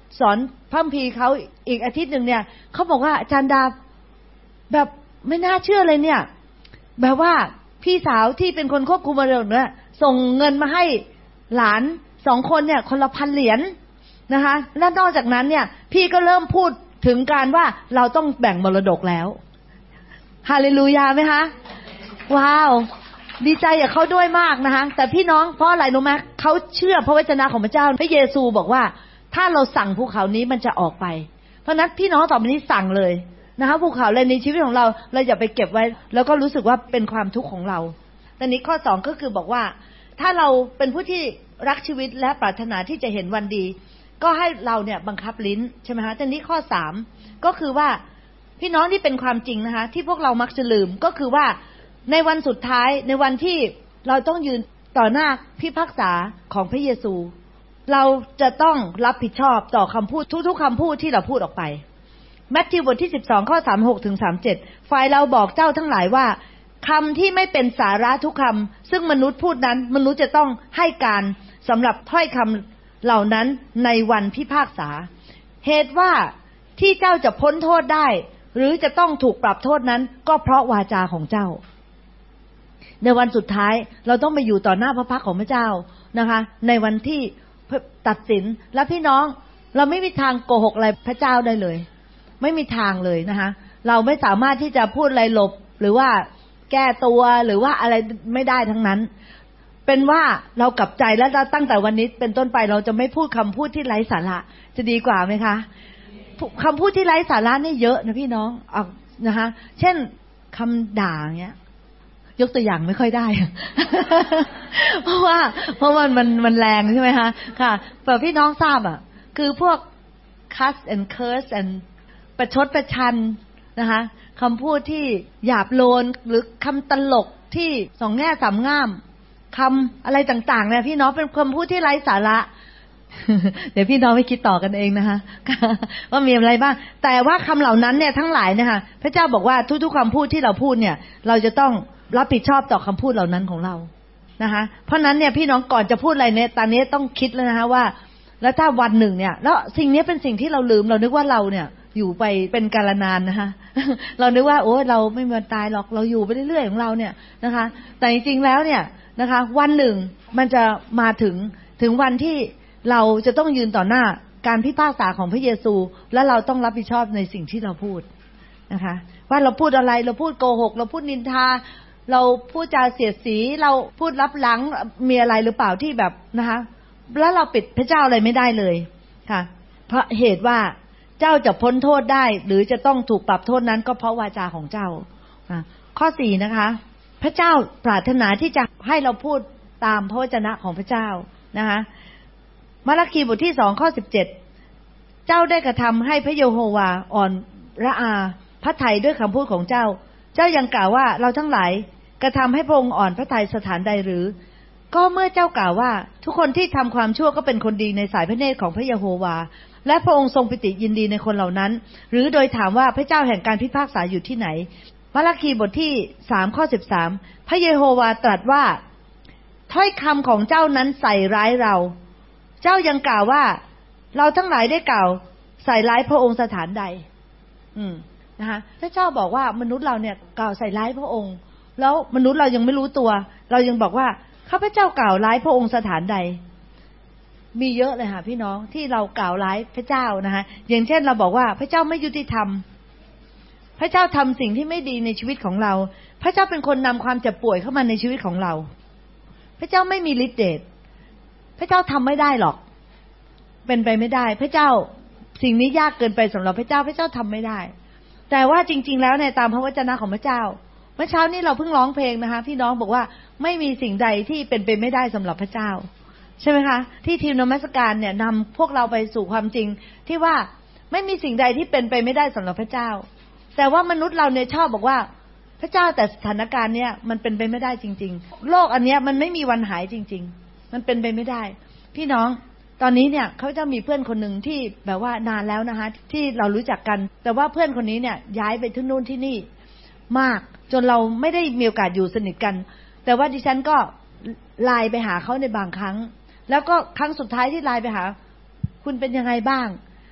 สอนพระคัมภีร์เขาอีกอาทิตย์นึงเนี่ยเขาบอกว่าอาจารย์ดาแบบไม่น่าเชื่อเลยเนี่ยแบบว่าพี่สาวที่เป็นคนควบคุมมรดกเนี่ยส่งเงินมาให้หลานสองคนเนี่ยคนละพันเหรียญนะคะและนอกจากนั้นเนี่ยพี่ก็เริ่มพูดถึงการว่าเราต้องแบ่งมรดกแล้วฮาเลลูยาไหมคะว้าวดีใจกับเขาด้วยมากนะคะแต่พี่น้องเพราะอะไรรู้ไหมเขาเชื่อพระวจนะของพระเจ้าพระเยซูบอกว่าถ้าเราสั่งภูเขานี้มันจะออกไปเพราะนั้นพี่น้องต่อไปนี้สั่งเลยนะคะภูเขาอะไรในชีวิตของเราเราอย่าไปเก็บไว้แล้วก็รู้สึกว่าเป็นความทุกข์ของเราแต่นี้ข้อสองก็คือบอกว่าถ้าเราเป็นผู้ที่รักชีวิตและปรารถนาที่จะเห็นวันดีก็ให้เราเนี่ยบังคับลิ้นใช่ไหมคะแต่นี้ข้อสามก็คือว่าพี่น้องที่เป็นความจริงนะคะที่พวกเรามักจะลืมก็คือว่าในวันสุดท้ายในวันที่เราต้องยืนต่อหน้าพิพากษาของพระเยซูเราจะต้องรับผิดชอบต่อคำพูดทุกๆคำพูดที่เราพูดออกไปมัทธิวบทที่สิบสองข้อสามสิบหกถึงสามสิบเจ็ดฝ่ายเราบอกเจ้าทั้งหลายว่าคำที่ไม่เป็นสาระทุกคำซึ่งมนุษย์พูดนั้นมนุษย์จะต้องให้การสำหรับถ้อยคำเหล่านั้นในวันพิพากษาเหตุว่าที่เจ้าจะพ้นโทษได้หรือจะต้องถูกปรับโทษนั้นก็เพราะวาจาของเจ้าในวันสุดท้ายเราต้องไปอยู่ต่อหน้าพระพักตร์ของพระเจ้านะคะในวันที่ตัดสินและพี่น้องเราไม่มีทางโกหกอะไรพระเจ้าได้เลยไม่มีทางเลยนะคะเราไม่สามารถที่จะพูดอะไรหลบหรือว่าแก้ตัวหรือว่าอะไรไม่ได้ทั้งนั้นเป็นว่าเรากลับใจแล้วตั้งแต่วันนี้เป็นต้นไปเราจะไม่พูดคำพูดที่ไร้สาระจะดีกว่าไหมคะคำพูดที่ไร้สาระนี่เยอะนะพี่น้องเอานะคะเช่นคำด่าอย่างเงี้ยยกตัวอย่างไม่ค่อยได้ เพราะว่าเพราะมันมันมันแรงใช่ไหมคะค่ะแต่พี่น้องทราบอ่ะคือพวก cuss and curse and ประชดประชันนะคะคำพูดที่หยาบโลนหรือคำตลกที่สองแง่สามง่ามคำอะไรต่างๆเนี่ยพี่น้องเป็นคำพูดที่ไร้สาระ เดี๋ยวพี่น้องไปคิดต่อกันเองนะคะ ว่ามีอะไรบ้างแต่ว่าคำเหล่านั้นเนี่ยทั้งหลายนะคะพระเจ้าบอกว่าทุกๆคำพูดที่เราพูดเนี่ยเราจะต้องรับผิดชอบต่อคำพูดเหล่านั้นของเรานะคะเพราะนั้นเนี่ยพี่น้องก่อนจะพูดอะไรเนี่ยตอนนี้ต้องคิดแล้วนะคะว่าแล้วถ้าวันหนึ่งเนี่ยแล้วสิ่งนี้เป็นสิ่งที่เราลืมเรานึกว่าเราเนี่ยอยู่ไปเป็นกาลนานนะคะ เรานึกว่าโอ้เราไม่มีวันตายหรอกเราอยู่ไปเรื่อยๆของเราเนี่ยนะคะแต่จริงๆแล้วเนี่ยนะคะวันหนึ่งมันจะมาถึงถึงวันที่เราจะต้องยืนต่อหน้าการพิพากษาของพระเยซูและเราต้องรับผิดชอบในสิ่งที่เราพูดนะคะว่าเราพูดอะไรเราพูดโกหกเราพูดนินทาเราพูดจาเสียดสีเราพูดลับหลังมีอะไรหรือเปล่าที่แบบนะคะแล้วเราปิดพระเจ้าอะไรไม่ได้เลยค่ะเพราะเหตุว่าเจ้าจะพ้นโทษได้หรือจะต้องถูกปรับโทษนั้นก็เพราะวาจาของเจ้าข้อสี่นะคะพระเจ้าปรารถนาที่จะให้เราพูดตามพระวจนะของพระเจ้านะคะมาระคีบทที่สองข้อสิบเจ็ดเจ้าได้กระทำให้พระเยโฮวาอ่อนระอาพระทัยด้วยคำพูดของเจ้าเจ้ายังกล่าวว่าเราทั้งหลายกระทำให้พระองค์อ่อนพระทัยสถานใดหรือก็เมื่อเจ้ากล่าวว่าทุกคนที่ทำความชั่วก็เป็นคนดีในสายพระเนตรของพระเยโฮวาและพระองค์ทรงปิติยินดีในคนเหล่านั้นหรือโดยถามว่าพระเจ้าแห่งการพิพากษาอยู่ที่ไหนมาระคีบทที่สามข้อสิบสามพระเยโฮวาตรัสว่าถ้อยคำของเจ้านั้นใส่ร้ายเราเจ้ายังกล่าวว่าเราทั้งหลายได้กล่าวใส่ร้ายพระองค์สถานใดอืมนะคะพระเจ้าบอกว่ามนุษย์เราเนี่ยกล่าวใส่ร้ายพระองค์แล้วมนุษย์เรายังไม่รู้ตัวเรายังบอกว่าข้าพเจ้ากล่าวร้ายพระองค์สถานใดมีเยอะเลยค่ะพี่น้องที่เรากล่าวร้ายพระเจ้านะคะอย่างเช่นเราบอกว่าพระเจ้าไม่ยุติธรรมพระเจ้าทำสิ่งที่ไม่ดีในชีวิตของเราพระเจ้าเป็นคนนำความเจ็บป่วยเข้ามาในชีวิตของเราพระเจ้าไม่มีฤทธิ์เดชพระเจ้าทำไม่ได้หรอกเป็นไปไม่ได้พระเจ้าสิ่งนี้ยากเกินไปสำหรับพระเจ้าพระเจ้าทำไม่ได้แต่ว่าจริงๆแล้วในตามพระวจนะของพระเจ้าเมื่อเช้านี้เราเพิ่งร้องเพลงนะคะพี่น้องบอกว่าไม่มีสิ่งใดที่เป็นไปไม่ได้สำหรับพระเจ้าใช่ไหมคะที่ทีมนมัสการเนี่ยนำพวกเราไปสู่ความจริงที่ว่าไม่มีสิ่งใดที่เป็นไปไม่ได้สำหรับพระเจ้าแต่ว่ามนุษย์เราเนี่ยชอบบอกว่าพระเจ้าแต่สถานการณ์เนี่ยมันเป็นไปไม่ได้จริงๆโลกอันเนี้ยมันไม่มีวันหายจริงๆมันเป็นไปไม่ได้พี่น้องตอนนี้เนี่ยเขาจะมีเพื่อนคนหนึ่งที่แบบว่านานแล้วนะคะที่เรารู้จักกันแต่ว่าเพื่อนคนนี้เนี่ยย้ายไปที่นู่นที่นี่มากจนเราไม่ได้มีโอกาสอยู่สนิทกันแต่ว่าดิฉันก็ไลน์ไปหาเขาในบางครั้งแล้วก็ครั้งสุดท้ายที่ไลน์ไปหาคุณเป็นยังไงบ้าง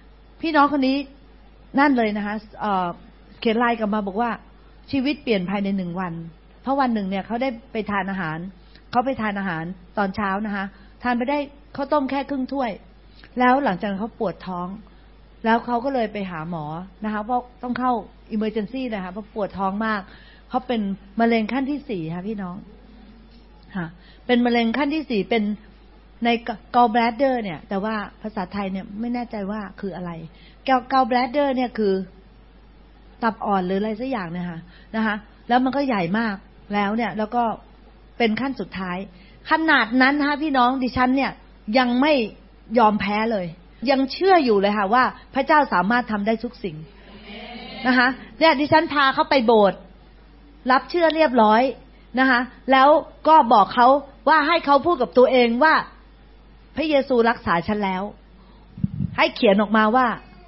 พี่น้องคนนี้นั่นเลยนะคะเอ่อเขียนไลน์กลับมาบอกว่าชีวิตเปลี่ยนภายในหนึ่งวันเพราะวันหนึ่งเนี่ยเขาได้ไปทานอาหารเขาไปทานอาหารตอนเช้านะคะทานไปได้ข้าวต้มแค่ครึ่งถ้วยแล้วหลังจากนั้นเขาปวดท้องแล้วเขาก็เลยไปหาหมอนะคะเพราะต้องเข้า emergency นะคะเพราะปวดท้องมากเขาเป็นมะเร็งขั้นที่สี่ค่ะพี่น้องค่ะเป็นมะเร็งขั้นที่สี่เป็นใน gallbladder เนี่ยแต่ว่าภาษาไทยเนี่ยไม่แน่ใจว่าคืออะไร gallbladder เนี่ยคือตับอ่อนหรืออะไรสักอย่างเนี่ยค่ะนะคะแล้วมันก็ใหญ่มากแล้วเนี่ยแล้วก็เป็นขั้นสุดท้ายขนาดนั้นนะคะพี่น้องดิฉันเนี่ยยังไม่ยอมแพ้เลยยังเชื่ออยู่เลยค่ะว่าพระเจ้าสามารถทำได้ทุกสิ่งนะคะเนี่ยดิฉันพาเขาไปโบสถ์รับเชื่อเรียบร้อยนะคะแล้วก็บอกเขาว่าให้เขาพูดกับตัวเองว่าพระเยซูรักษาฉันแล้วให้เขียนออกมาว่า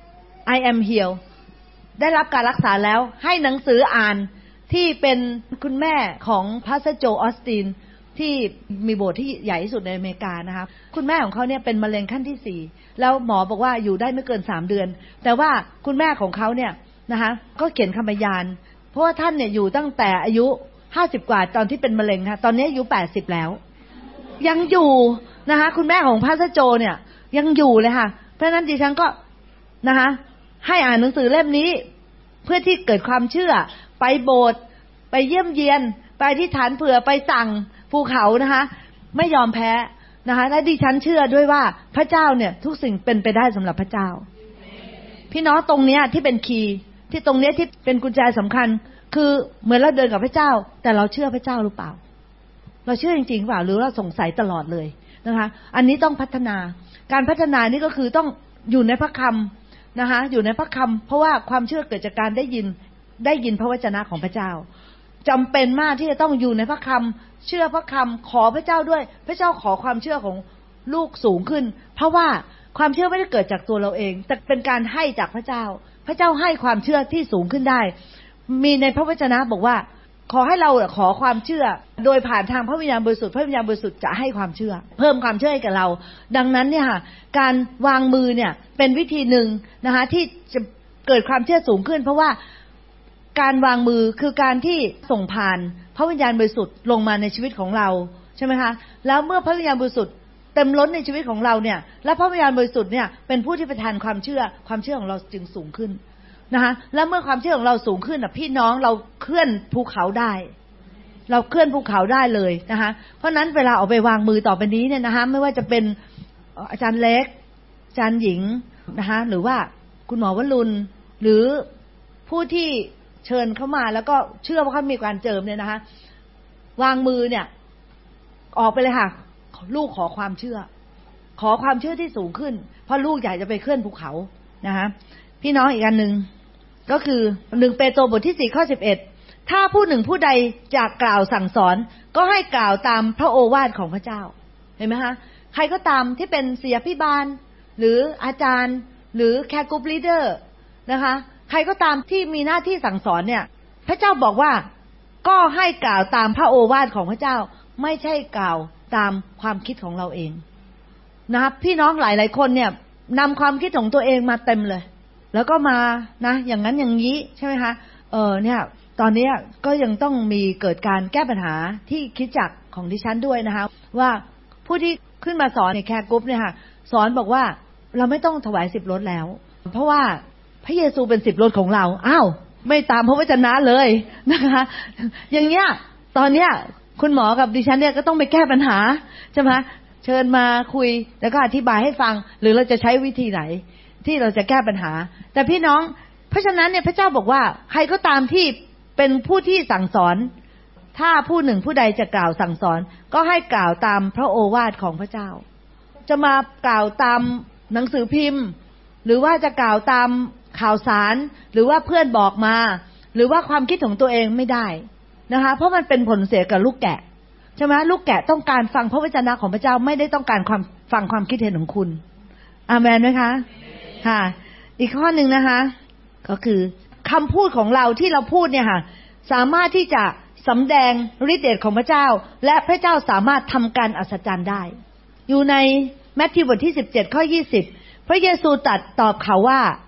I am healed ได้รับการรักษาแล้วให้หนังสืออ่านที่เป็นคุณแม่ของพาสเตอร์โจออสตินที่มีโบสถ์ที่ใหญ่ที่สุดในอเมริกานะคะคุณแม่ของเขาเนี่ยเป็นมะเร็งขั้นที่สี่แล้วหมอบอกว่าอยู่ได้ไม่เกินสามเดือนแต่ว่าคุณแม่ของเขาเนี่ยนะคะก็เขียนคำพยานเพราะว่าท่านเนี่ยอยู่ตั้งแต่อายุห้าสิบกว่าตอนที่เป็นมะเร็งค่ะตอนนี้อายุแปดสิบแล้วยังอยู่นะคะคุณแม่ของพาสเตอร์โจเนี่ยยังอยู่เลยค่ะเพราะฉะนั้นดิฉันก็นะคะให้อ่านหนังสือเล่มนี้เพื่อที่เกิดความเชื่อไปโบสถ์ไปเยี่ยมเยียนไปอธิษฐานเผื่อไปสั่งภูเขานะคะไม่ยอมแพ้นะคะและดิฉันเชื่อด้วยว่าพระเจ้าเนี่ยทุกสิ่งเป็นไปได้สำหรับพระเจ้าพี่น้องตรงเนี้ยที่เป็นคีย์ที่ตรงเนี้ยที่เป็นกุญแจสำคัญคือเหมือนเราเดินกับพระเจ้าแต่เราเชื่อพระเจ้าหรือเปล่าเราเชื่อจริงๆหรือเปล่าหรือเราสงสัยตลอดเลยนะคะอันนี้ต้องพัฒนาการพัฒนานี่ก็คือต้องอยู่ในพระคำนะคะอยู่ในพระคำเพราะว่าความเชื่อเกิดจากการได้ยินได้ยินพระวจนะของพระเจ้าจำเป็นมากที่จะต้องอยู่ในพระคำเชื่อพระคำขอพระเจ้าด้วยพระเจ้าขอความเชื่อของลูกสูงขึ้นเพราะว่าความเชื่อไม่ได้เกิดจากตัวเราเองแต่เป็นการให้จากพระเจ้าพระเจ้าให้ความเชื่อที่สูงขึ้นได้มีในพระวจนะบอกว่าขอให้เราขอความเชื่อโดยผ่านทางพระวิญญาณบริสุทธิ์พระวิญญาณบริสุทธิ์จะให้ความเชื่อเพิ่มความเชื่อให้กับเราดังนั้นเนี่ยค่ะการวางมือเนี่ยเป็นวิธีหนึ่งนะคะที่จะเกิดความเชื่อสูงขึ้นเพราะว่าการวางมือคือการที่ส่งผ่านพระวิญญาณบริสุทธิ์ลงมาในชีวิตของเราใช่ไหมคะแล้วเมื่อพระวิญญาณบริสุทธิ์เต็มล้นในชีวิตของเราเนี่ยและพระวิญญาณบริสุทธิ์เนี่ยเป็นผู้ที่ประทานความเชื่อความเชื่อของเราจึงสูงขึ้นนะคะและเมื่อความเชื่อของเราสูงขึ้นน่ะพี่น้องเราเคลื่อนภูเขาได้เราเคลื่อนภูเขาได้เลยนะคะเพราะนั้นเวลาออกไปวางมือต่อไปนี้เนี่ยนะคะไม่ว่าจะเป็นอาจารย์เล็กอาจารย์หญิงนะคะหรือว่าคุณหมอวรุณหรือผู้ที่เชิญเข้ามาแล้วก็เชื่อว่าเขามีการเจิมเนี่ยนะคะวางมือเนี่ยออกไปเลยค่ะลูกขอความเชื่อขอความเชื่อที่สูงขึ้นเพราะลูกอยากจะไปเคลื่อนภูเขานะคะพี่น้องอีกอันหนึ่งก็คือหนึ่งเปโตรบทที่สี่ข้อสิบเอ็ดถ้าผู้หนึ่งผู้ใดจะกล่าวสั่งสอนก็ให้กล่าวตามพระโอวาทของพระเจ้าเห็นไหมคะใครก็ตามที่เป็นศิษยาภิบาลหรืออาจารย์หรือแคร์กรุ๊ปลีดเดอร์นะคะใครก็ตามที่มีหน้าที่สั่งสอนเนี่ยพระเจ้าบอกว่าก็ให้กล่าวตามพระโอวาทของพระเจ้าไม่ใช่กล่าวตามความคิดของเราเองนะครับพี่น้องหลายๆคนเนี่ยนำความคิดของตัวเองมาเต็มเลยแล้วก็มานะอย่างนั้นอย่างนี้ใช่ไหมคะเออเนี่ยตอนนี้ก็ยังต้องมีเกิดการแก้ปัญหาที่คริสตจักรของดิฉันด้วยนะคะว่าผู้ที่ขึ้นมาสอนในแคร์กรุ๊ปเนี่ยค่ะสอนบอกว่าเราไม่ต้องถวายสิบรถแล้วเพราะว่าพระเยซูเป็นสิบรถของเราอ้าวไม่ตามพระวจนะเลยนะคะอย่างเงี้ยตอนเนี้ยคุณหมอกับดิฉันเนี่ยก็ต้องไปแก้ปัญหาใช่ไหมเชิญมาคุยแล้วก็อธิบายให้ฟังหรือเราจะใช้วิธีไหนที่เราจะแก้ปัญหาแต่พี่น้องเพราะฉะนั้นเนี่ยพระเจ้าบอกว่าใครก็ตามที่เป็นผู้ที่สั่งสอนถ้าผู้หนึ่งผู้ใดจะกล่าวสั่งสอนก็ให้กล่าวตามพระโอวาทของพระเจ้าจะมากล่าวตามหนังสือพิมพ์หรือว่าจะกล่าวตามข่าวสารหรือว่าเพื่อนบอกมาหรือว่าความคิดของตัวเองไม่ได้นะคะเพราะมันเป็นผลเสียกับลูกแกะใช่ไหมลูกแกะต้องการฟังพระวจนะของพระเจ้าไม่ได้ต้องการความฟังความคิดเห็นของคุณอาเมนไหมคะค่ะอีกข้อหนึ่งนะคะก็คือคำพูดของเราที่เราพูดเนี่ยค่ะสามารถที่จะสำแดงฤทธิ์เดชของพระเจ้าและพระเจ้าสามารถทำการอัศจรรย์ได้อยู่ในมัทธิวบทที่สิบเจ็ดข้อยี่สิบพระเยซูตรัสตอบเขาว่า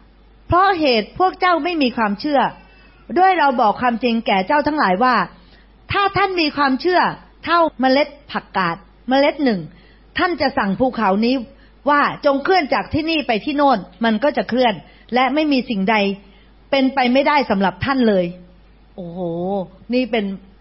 เพราะเหตุพวกเจ้าไม่มีความเชื่อด้วยเราบอกความจริงแก่เจ้าทั้งหลายว่าถ้าท่านมีความเชื่อเท่าเมล็ดผักกาดเมล็ดหนึ่งท่านจะสั่งภูเขานี้ว่าจงเคลื่อนจากที่นี่ไปที่โน่นมันก็จะเคลื่อนและไม่มีสิ่งใดเป็นไปไม่ได้สำหรับท่านเลยโอ้โหนี่เป็น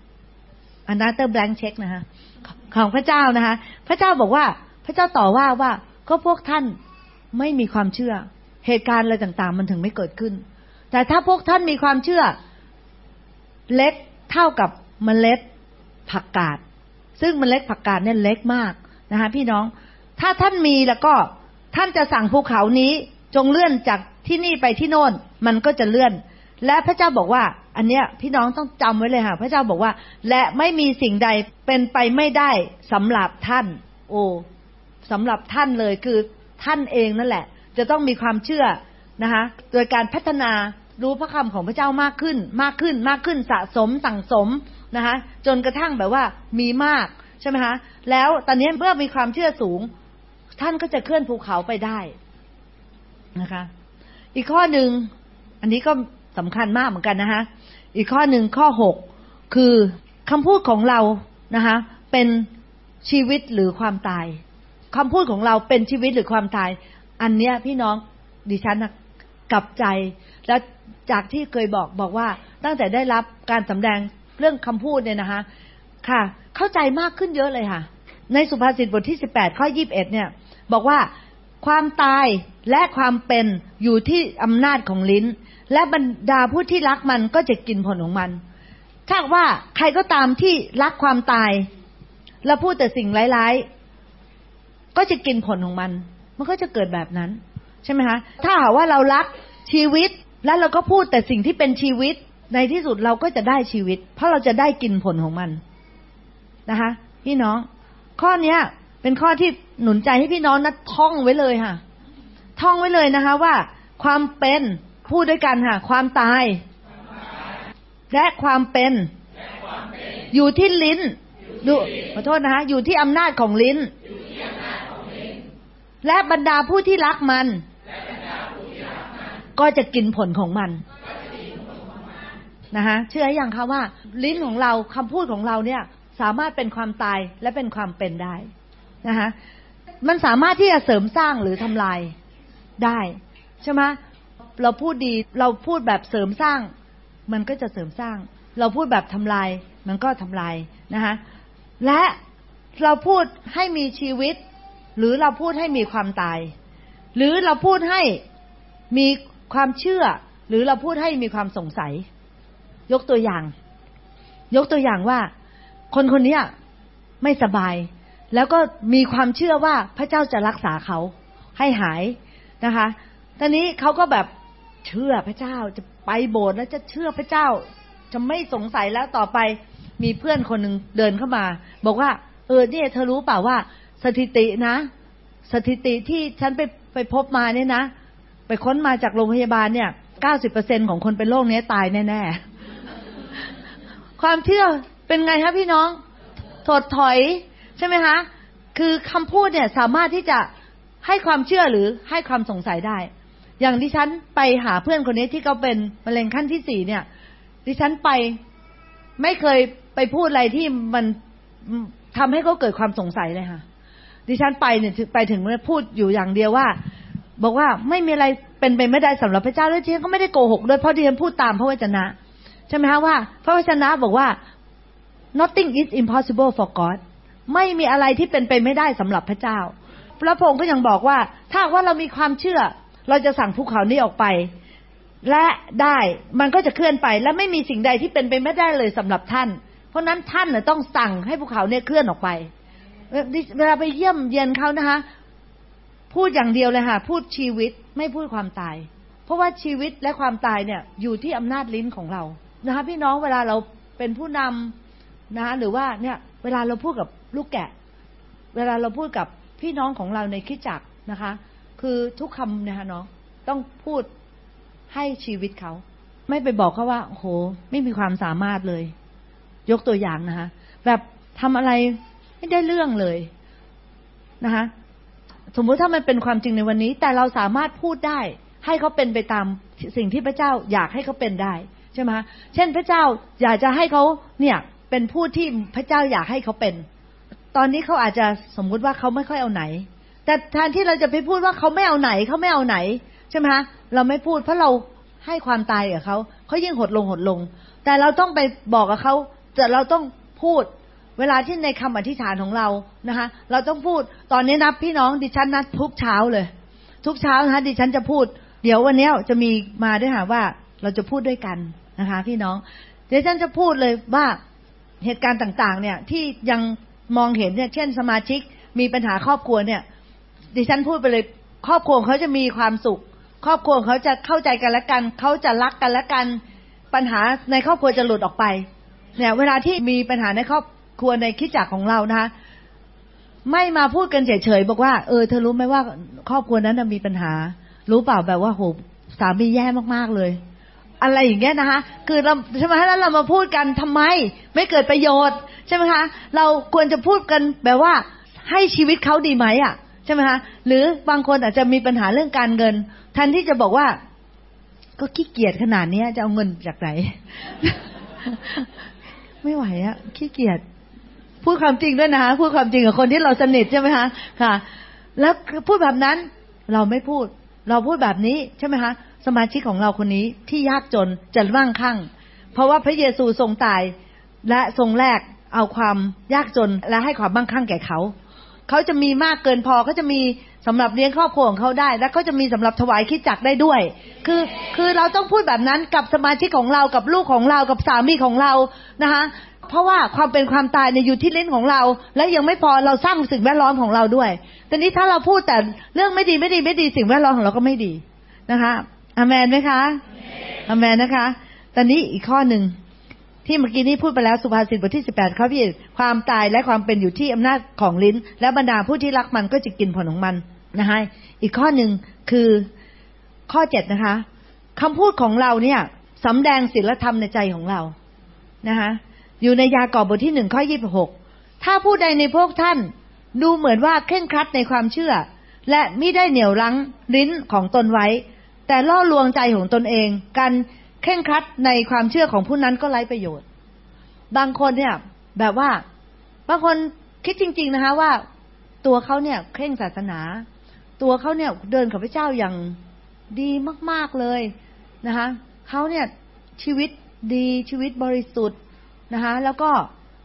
another blank check นะคะของพระเจ้านะคะพระเจ้าบอกว่าพระเจ้าต่อว่าว่าก็พวกท่านไม่มีความเชื่อเหตุการณ์อะไรต่างๆมันถึงไม่เกิดขึ้นแต่ถ้าพวกท่านมีความเชื่อเล็กเท่ากับเมล็ดผักกาดซึ่งเมล็ดผักกาดเนี่ยเล็กมากนะคะพี่น้องถ้าท่านมีแล้วก็ท่านจะสั่งภูเขานี้จงเลื่อนจากที่นี่ไปที่โน่นมันก็จะเลื่อนและพระเจ้าบอกว่าอันเนี้ยพี่น้องต้องจำไว้เลยค่ะพระเจ้าบอกว่าและไม่มีสิ่งใดเป็นไปไม่ได้สำหรับท่านโอ้สำหรับท่านเลยคือท่านเองนั่นแหละจะต้องมีความเชื่อนะคะโดยการพัฒนารู้พระคำของพระเจ้ามากขึ้นมากขึ้นมากขึ้นสะสมสั่งสมนะคะจนกระทั่งแบบว่ามีมากใช่ไหมคะแล้วตอนนี้เมื่อมีความเชื่อสูงท่านก็จะเคลื่อนภูเขาไปได้นะคะอีกข้อหนึ่งอันนี้ก็สำคัญมากเหมือนกันนะคะอีกข้อหนึ่งข้อหกคือคำพูดของเรานะคะเป็นชีวิตหรือความตายคำพูดของเราเป็นชีวิตหรือความตายอันเนี้ยพี่น้องดิฉันนะกลับใจแล้วจากที่เคยบอกบอกว่าตั้งแต่ได้รับการสำแดงเรื่องคำพูดเนี่ยนะคะค่ะเข้าใจมากขึ้นเยอะเลยค่ะในสุภาษิตบทที่สิบแปดข้อยี่สิบเอ็ดเนี่ยบอกว่าความตายและความเป็นอยู่ที่อำนาจของลิ้นและบรรดาผู้ที่รักมันก็จะกินผลของมันถ้าว่าใครก็ตามที่รักความตายและพูดแต่สิ่งร้ายๆก็จะกินผลของมันมันก็จะเกิดแบบนั้นใช่ไหมคะถ้าหากว่าเรารักชีวิตแล้วเราก็พูดแต่สิ่งที่เป็นชีวิตในที่สุดเราก็จะได้ชีวิตเพราะเราจะได้กินผลของมันนะคะพี่น้องข้อเนี้ยเป็นข้อที่หนุนใจให้พี่น้องนัดท่องไว้เลยค่ะท่องไว้เลยนะคะว่าความเป็นพูดด้วยกันค่ะความตายและความเป็นอยู่ที่ลิ้นดูขอโทษนะคะอยู่ที่อำนาจของลิ้นและบรรดาผู้ที่รักมันก็จะกินผลของมันนะคะเชื่อยังคะว่าลิ้นของเราคำพูดของเราเนี่ยสามารถเป็นความตายและเป็นความเป็นได้นะคะมันสามารถที่จะเสริมสร้างหรือทำลายได้ใช่ไหมเราพูดดีเราพูดแบบเสริมสร้างมันก็จะเสริมสร้างเราพูดแบบทำลายมันก็ทำลายนะคะและเราพูดให้มีชีวิตหรือเราพูดให้มีความตายหรือเราพูดให้มีความเชื่อหรือเราพูดให้มีความสงสัยยกตัวอย่างยกตัวอย่างว่าคนคนนี้ไม่สบายแล้วก็มีความเชื่อว่าพระเจ้าจะรักษาเขาให้หายนะคะตอนนี้เขาก็แบบเชื่อพระเจ้าจะไปโบสถ์แล้วจะเชื่อพระเจ้าจะไม่สงสัยแล้วต่อไปมีเพื่อนคนหนึ่งเดินเข้ามาบอกว่าเออเนี่ยเธอรู้เปล่าว่าสถิตินะสถิติที่ฉันไปไปพบมาเนี่ยนะไปค้นมาจากโรงพยาบาลเนี่ย เก้าสิบเปอร์เซ็นต์ ของคนเป็นโรคนี้ตายแน่ๆความเชื่อเป็นไงคะพี่น้องถดถอยใช่ไหมคะคือคำพูดเนี่ยสามารถที่จะให้ความเชื่อหรือให้ความสงสัยได้อย่างดิฉันไปหาเพื่อนคนนี้ที่เขาเป็นมะเร็งขั้นที่สี่เนี่ยดิฉันไปไม่เคยไปพูดอะไรที่มันทำให้เขาเกิดความสงสัยเลยค่ะดิฉันไปเนี่ยไปถึงพูดอยู่อย่างเดียวว่าบอกว่าไม่มีอะไรเป็นไปไม่ได้สำหรับพระเจ้าด้วยดิฉันก็ไม่ได้โกหกด้วยเพราะดิฉันพูดตามพระวจนะใช่ไหมคะว่าพระวจนะบอกว่า nothing is impossible for God ไม่มีอะไรที่เป็นไปไม่ได้สำหรับพระเจ้าพระพงศ์ก็ยังบอกว่าถ้าว่าเรามีความเชื่อเราจะสั่งภูเขานี้ออกไปและได้มันก็จะเคลื่อนไปและไม่มีสิ่งใดที่เป็นไปไม่ได้เลยสำหรับท่านเพราะนั้นท่านน่ะต้องสั่งให้ภูเขาเนี่ยเคลื่อนออกไปเวลาไปเยี่ยมเยียนเขานะคะพูดอย่างเดียวเลยค่ะพูดชีวิตไม่พูดความตายเพราะว่าชีวิตและความตายเนี่ยอยู่ที่อำนาจลิ้นของเรานะคะพี่น้องเวลาเราเป็นผู้นำนะคะหรือว่าเนี่ยเวลาเราพูดกับลูกแกะเวลาเราพูดกับพี่น้องของเราในคริสตจักรนะคะคือทุกคำนะคะน้องต้องพูดให้ชีวิตเขาไม่ไปบอกเขาว่าโอ้โหไม่มีความสามารถเลยยกตัวอย่างนะคะแบบทำอะไรไม่ได้เรื่องเลยนะคะสมมุติถ้ามันเป็นความจริงในวันนี้แต่เราสามารถพูดได้ให้เขาเป็นไปตามสิ่งที่พระเจ้าอยากให้เขาเป็นได้ใช่ไหมเช่นพระเจ้าอยากจะให้เขาเนี่ยเป็นผู้ที่พระเจ้าอยากให้เขาเป็นตอนนี้เขาอาจจะสมมุติว่าเขาไม่ค่อยเอาไหนแต่แทนที่เราจะไปพูดว่าเขาไม่เอาไหนเขาไม่เอาไหนใช่ไหมคะเราไม่พูดเพราะเราให้ความตายกับเขาเขายิ่งหดลงหดลงแต่เราต้องไปบอกกับเขาแต่เราต้องพูดเวลาที่ในคำอธิษฐานของเรานะคะเราต้องพูดตอนนี้นับพี่น้องดิฉันนัดทุกเช้าเลยทุกเช้านะคะดิฉันจะพูดเดี๋ยววันนี้จะมีมาด้วยค่ะว่าเราจะพูดด้วยกันนะคะพี่น้องเดี๋ยวฉันจะพูดเลยว่าเหตุการณ์ต่างๆเนี่ยที่ยังมองเห็นเนี่ยเช่นสมาชิกมีปัญหาครอบครัวเนี่ยดิฉันพูดไปเลยครอบครัวเขาจะมีความสุขครอบครัวเขาจะเข้าใจกันและกันเขาจะรักกันและกันปัญหาในครอบครัวจะหลุดออกไปเนี่ยเวลาที่มีปัญหาในครอบครัวในคริสตจักรของเรานะคะไม่มาพูดกันเฉยๆบอกว่าเออเธอรู้ไหมว่าครอบครัวนั้นมีปัญหารู้เปล่าแบบว่าโหสามีแย่มากๆเลยอะไรอย่างเงี้ยนะคะคือเราใช่ไหมแล้วเรามาพูดกันทำไมไม่เกิดประโยชน์ใช่ไหมคะเราควรจะพูดกันแบบว่าให้ชีวิตเขาดีไหมอ่ะใช่ไหมคะหรือบางคนอาจจะมีปัญหาเรื่องการเงินแทนที่จะบอกว่าก็ขี้เกียจขนาดนี้จะเอาเงินจากไหน ไม่ไหวอ่ะขี้เกียจพูดความจริงด้วยนะคะพูดความจริงกับคนที่เราสนิทใช่ไหมคะค่ะแล้วพูดแบบนั้นเราไม่พูดเราพูดแบบนี้ใช่ไหมคะสมาชิกของเราคนนี้ที่ยากจนจะมั่งคั่งเพราะว่าพระเยซูทรงตายและทรงแลกเอาความยากจนและให้ความมั่งคั่งแก่เขาเขาจะมีมากเกินพอเขาจะมีสำหรับเลี้ยงครอบครัวของเขาได้และเขาจะมีสำหรับถวายคริสตจักรได้ด้วยคือคือเราต้องพูดแบบนั้นกับสมาชิกของเรากับลูกของเรากับสามีของเรานะคะเพราะว่าความเป็นความตายเนี่ยอยู่ที่ลิ้นของเราและยังไม่พอเราสร้างสิ่งแวดล้อมของเราด้วยแต่นี้ถ้าเราพูดแต่เรื่องไม่ดีไม่ดีไม่ดีสิ่งแวดล้อมของเราก็ไม่ดีนะคะอาเมนไหมคะอาเมนนะคะตอนนี้อีกข้อหนึ่งที่เมื่อกี้นี้พูดไปแล้วสุภาษิตบทที่สิบแปดข้อที่ความตายและความเป็นอยู่ที่อำนาจของลิ้นและบรรดาผู้ที่รักมันก็จะกินผลของมันนะคะอีกข้อหนึ่งคือข้อเจ็ดนะคะคำพูดของเราเนี่ยสำแดงศีลธรรมในใจของเรานะคะอยู่ในยากอบบทที่หนึ่งข้อยี่สิบหกถ้าผู้ใดในพวกท่านดูเหมือนว่าเคร่งครัดในความเชื่อและมิได้เหนี่ยวรั้งลิ้นของตนไว้แต่ล่อลวงใจของตนเองการเคร่งครัดในความเชื่อของผู้นั้นก็ไร้ประโยชน์บางคนเนี่ยแบบว่าบางคนคิดจริงๆนะคะว่าตัวเขาเนี่ยเคร่งศาสนาตัวเขาเนี่ยเดินกับพระเจ้าอย่างดีมากๆเลยนะคะเขาเนี่ยชีวิตดีชีวิตบริสุทธิ์นะคะแล้วก็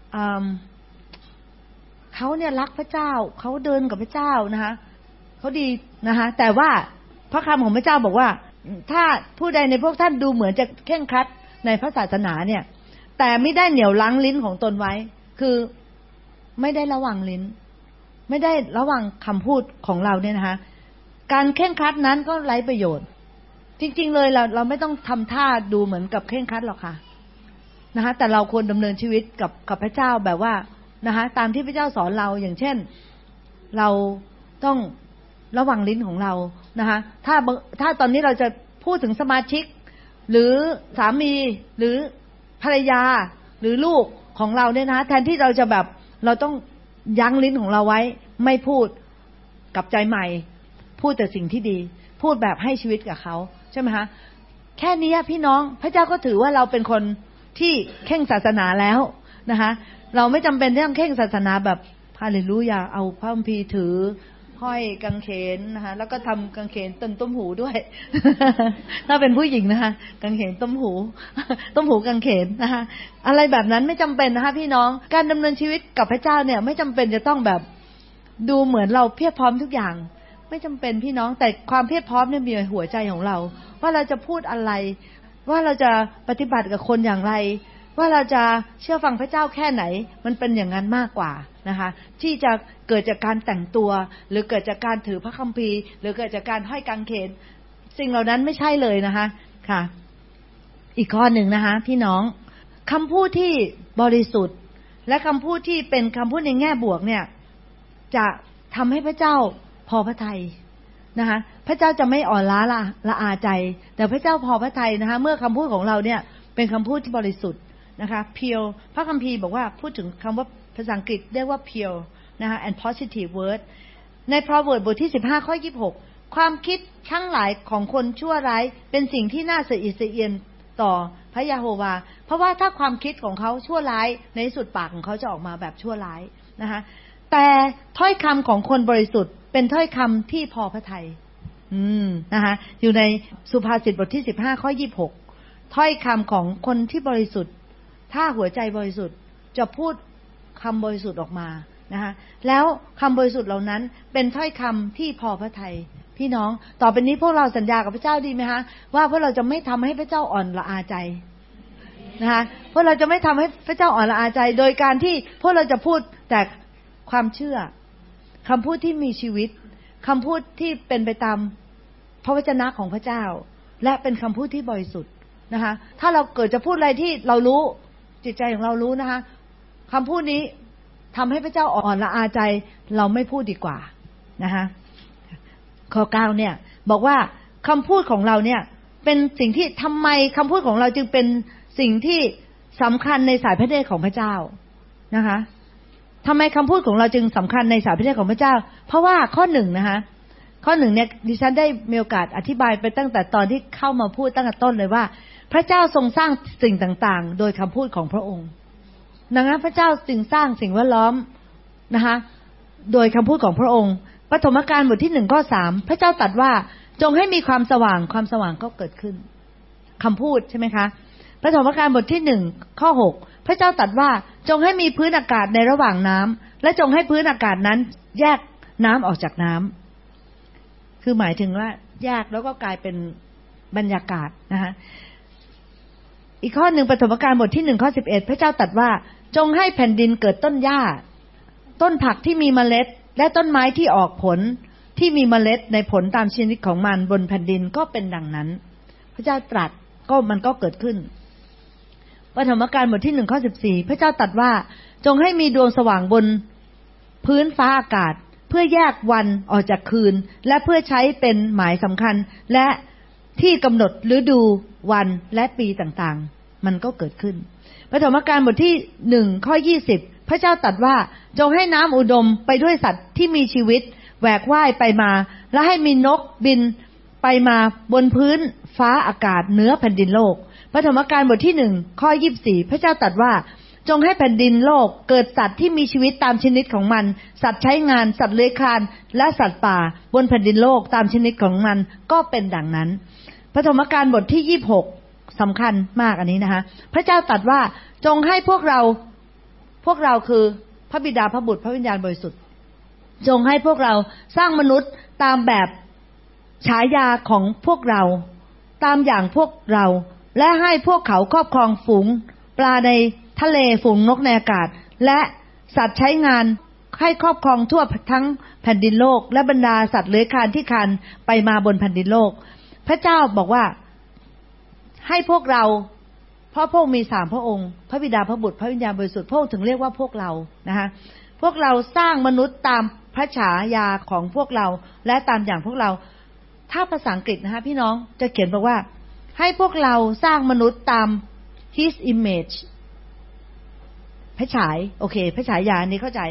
เขาเนี่ยรักพระเจ้าเขาเดินกับพระเจ้านะคะเขาดีนะคะแต่ว่าพระคำของพระเจ้าบอกว่าถ้าผู้ใดในพวกท่านดูเหมือนจะเคร่งครัดในพระศาสนาเนี่ยแต่ไม่ได้เหนี่ยวรั้งลิ้นของตนไว้คือไม่ได้ระวังลิ้นไม่ได้ระวังคำพูดของเราเนี่ยนะคะการเคร่งครัดนั้นก็ไร้ประโยชน์จริงๆเลยเราเราไม่ต้องทำท่าดูเหมือนกับเคร่งครัดหรอกค่ะนะคะแต่เราควรดำเนินชีวิตกับกับพระเจ้าแบบว่านะคะตามที่พระเจ้าสอนเราอย่างเช่นเราต้องระวังลิ้นของเรานะคะถ้าถ้าตอนนี้เราจะพูดถึงสมาชิกหรือสามีหรือภรรยาหรือลูกของเราเนี่ยนะแทนที่เราจะแบบเราต้องยั้งลิ้นของเราไว้ไม่พูดกับใจใหม่พูดแต่สิ่งที่ดีพูดแบบให้ชีวิตกับเขาใช่ไหมคะแค่นี้พี่น้องพระเจ้าก็ถือว่าเราเป็นคนที่เข่งศาสนาแล้วนะคะเราไม่จำเป็นต้องเข่งศาสนาแบบฮาเลลูยาเอาพระคัมภีร์ถือห้อยกางเขนนะคะแล้วก็ทำกางเขนต้นต้มหูด้วย ถ้าเป็นผู้หญิงนะคะกางเขนต้มหูต้มหูกางเขนนะคะอะไรแบบนั้นไม่จำเป็นนะคะพี่น้องการดำเนินชีวิตกับพระเจ้าเนี่ยไม่จำเป็นจะต้องแบบดูเหมือนเราเพียบพร้อมทุกอย่างไม่จำเป็นพี่น้องแต่ความเพียบพร้อมเนี่ยมีในหัวใจของเราว่าเราจะพูดอะไรว่าเราจะปฏิบัติกับคนอย่างไรว่าเราจะเชื่อฟังพระเจ้าแค่ไหนมันเป็นอย่างนั้นมากกว่านะคะที่จะเกิดจากการแต่งตัวหรือเกิดจากการถือพระคัมภีร์หรือเกิดจากการห้อยกางเขนสิ่งเหล่านั้นไม่ใช่เลยนะคะค่ะอีกข้อหนึ่งนะคะพี่น้องคำพูดที่บริสุทธิ์และคำพูดที่เป็นคำพูดในแง่บวกเนี่ยจะทำให้พระเจ้าพอพระทัยนะคะพระเจ้าจะไม่อ่อนล้าละละอาใจแต่พระเจ้าพอพระทัยนะคะเมื่อคำพูดของเราเนี่ยเป็นคำพูดที่บริสุทธิ์นะคะ pure พระคัมภีร์บอกว่าพูดถึงคำว่าภาษาอังกฤษเรียกว่า pure นะคะ and positive word ใน Proverbs บทที่สิบห้าข้อยี่สิบหกความคิดทั้งหลายของคนชั่วร้ายเป็นสิ่งที่น่าสะอิดสะเอียนต่อพระยะโฮวาเพราะว่าถ้าความคิดของเขาชั่วร้ายในที่สุดปากของเขาจะออกมาแบบชั่วร้ายนะคะแต่ถ้อยคำของคนบริสุทธิ์เป็นถ้อยคำที่พอพระทัยอืมนะคะอยู่ในสุภาษิตบทที่สิบห้าข้อยี่สิบหกถ้อยคำของคนที่บริสุทธิ์ถ้าหัวใจบริสุทธิ์จะพูดคำบริสุทธิ์ออกมานะคะแล้วคำบริสุทธิ์เหล่านั้นเป็นถ้อยคำที่พอพระทัยพี่น้องต่อไปนี้พวกเราสัญญากับพระเจ้าดีไหมคะว่าพวกเราจะไม่ทำให้พระเจ้าอ่อนละอาใจนะคะพวกเราจะไม่ทำให้พระเจ้าอ่อนละอาใจโดยการที่พวกเราจะพูดแต่ความเชื่อคำพูดที่มีชีวิตคำพูดที่เป็นไปตามพระวจนะของพระเจ้าและเป็นคำพูดที่บริสุทธิ์นะคะถ้าเราเกิดจะพูดอะไรที่เรารู้จิตใจของเรารู้นะคะคำพูดนี้ทำให้พระเจ้าอ่อนละอาใจเราไม่พูดดีกว่านะคะข้อเก้าเนี่ยบอกว่าคำพูดของเราเนี่ยเป็นสิ่งที่ทำไมคำพูดของเราจึงเป็นสิ่งที่สำคัญในสายพระเนตรของพระเจ้านะคะทำไมคำพูดของเราจึงสำคัญในสายพระเนตรของพระเจ้าเพราะว่าข้อหนึ่งนะคะข้อหนึ่งเนี่ยดิฉันได้มีโอกาสอธิบายไปตั้งแต่ตอนที่เข้ามาพูดตั้งแต่ต้นเลยว่าพระเจ้าทรงสร้างสิ่งต่างๆโดยคำพูดของพระองค์ดังนั้นพระเจ้าจึงสร้างสิ่งแวดล้อมนะคะโดยคำพูดของพระองค์ปฐมกาลบทที่หนึ่งข้อสามพระเจ้าตรัสว่าจงให้มีความสว่างความสว่างก็เกิดขึ้นคำพูดใช่ไหมคะปฐมกาลบทที่หนึ่งข้อหกพระเจ้าตรัสว่าจงให้มีพื้นอากาศในระหว่างน้ำและจงให้พื้นอากาศนั้นแยกน้ำออกจากน้ำคือหมายถึงว่าแยกแล้วก็กลายเป็นบรรยากาศนะคะอีกข้อหนึ่งปฐมกาลบทที่หนึ่งข้อสิบเอ็ดพระเจ้าตรัสว่าจงให้แผ่นดินเกิดต้นหญ้าต้นผักที่มีเมล็ดและต้นไม้ที่ออกผลที่มีเมล็ดในผลตามชนิดของมันบนแผ่นดินก็เป็นดังนั้นพระเจ้าตรัสก็มันก็เกิดขึ้นปฐมกาลบทที่หนึ่งข้อสิบสี่พระเจ้าตรัสว่าจงให้มีดวงสว่างบนพื้นฟ้าอากาศเพื่อแยกวันออกจากคืนและเพื่อใช้เป็นหมายสำคัญและที่กำหนดฤดูวันและปีต่างๆมันก็เกิดขึ้นปฐมกาลบทที่หนึ่งข้อยี่สิบพระเจ้าตรัสว่าจงให้น้ำอุดมไปด้วยสัตว์ที่มีชีวิตแหวกว่ายไปมาและให้มีนกบินไปมาบนพื้นฟ้าอากาศเหนือแผ่นดินโลกปฐมกาลบทที่หนึ่งข้อยี่สิบสี่พระเจ้าตรัสว่าจงให้แผ่นดินโลกเกิดสัตว์ที่มีชีวิตตามชนิดของมันสัตว์ใช้งานสัตว์เลื้อยคลานและสัตว์ป่าบนแผ่นดินโลกตามชนิดของมันก็เป็นดังนั้นปฐมกาลบทที่ยี่สิบหกสำคัญมากอันนี้นะคะพระเจ้าตรัสว่าจงให้พวกเราพวกเราคือพระบิดาพระบุตรพระวิญญาณบริสุทธิ์จงให้พวกเราสร้างมนุษย์ตามแบบฉายาของพวกเราตามอย่างพวกเราและให้พวกเขาครอบครองฝูงปลาในทะเลฝูงนกในอากาศและสัตว์ใช้งานให้ครอบครองทั่วทั้งแผ่นดินโลกและบรรดาสัตว์เลื้อยคลานที่คลานไปมาบนแผ่นดินโลกพระเจ้าบอกว่าให้พวกเราเพราะพระองค์มีสามพระองค์พระบิดาพระบุตรพระวิญญาณบริสุทธิ์พระองค์ถึงเรียกว่าพวกเรานะคะพวกเราสร้างมนุษย์ตามพระฉายาของพวกเราและตามอย่างพวกเราถ้าภาษาอังกฤษนะคะพี่น้องจะเขียนบอกว่าให้พวกเราสร้างมนุษย์ตาม his image พระฉายโอเคพระฉายานี้เข้าใจ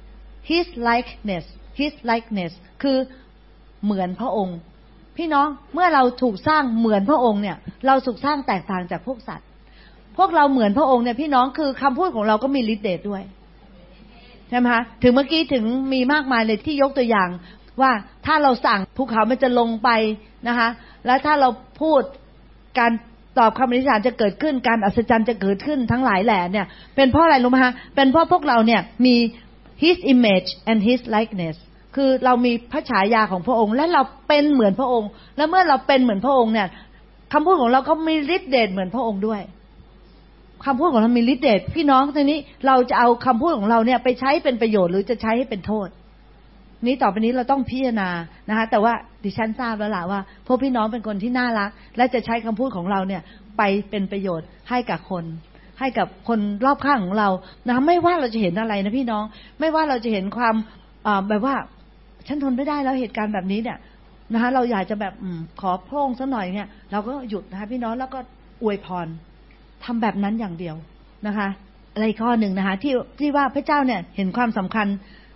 his likeness his likeness คือเหมือนพระองค์พี่น้องเมื่อเราถูกสร้างเหมือนพระองค์เนี่ยเราถูกสร้างแตกต่างจากพวกสัตว์พวกเราเหมือนพระองค์เนี่ยพี่น้องคือคำพูดของเราก็มีฤทธิ์เดชด้วยใช่ไหมคะถึงเมื่อกี้ถึงมีมากมายเลยที่ยกตัวอย่างว่าถ้าเราสั่งภูเขามันจะลงไปนะคะแล้วถ้าเราพูดการตอบคำอธิษฐานจะเกิดขึ้นการอัศจรรย์จะเกิดขึ้นทั้งหลายแหล่เนี่ยเป็นเพราะอะไรรู้ไหมคะเป็นเพราะพวกเราเนี่ยมี his image and his likeness คือเรามีพระฉายาของพระองค์และเราเป็นเหมือนพระองค์และเมื่อเราเป็นเหมือนพระองค์เนี่ยคำพูดของเราก็มีฤทธิ์เดชเหมือนพระองค์ด้วยคำพูดของเรามีฤทธิ์เดชพี่น้องทีนี้เราจะเอาคำพูดของเราเนี่ยไปใช้เป็นประโยชน์หรือจะใช้ให้เป็นโทษนี้ต่อไปนี้เราต้องพิจารณานะคะแต่ว่าดิฉันทราบแล้วล่ะว่าพวกพี่น้องเป็นคนที่น่ารักและจะใช้คำพูดของเราเนี่ยไปเป็นประโยชน์ให้กับคนให้กับคนรอบข้างของเรานะไม่ว่าเราจะเห็นอะไรนะพี่น้องไม่ว่าเราจะเห็นความแบบว่าฉันทนไม่ได้แล้วเหตุการณ์แบบนี้เนี่ยนะคะเราอยากจะแบบอขอโพร่งสักหน่อยเนี่ยเราก็หยุดนะคะพี่น้องแล้วก็อวยพรทำแบบนั้นอย่างเดียวนะคะอะไรข้อหนึ่งนะคะที่ที่ว่าพระเจ้าเนี่ยเห็นความสำคัญ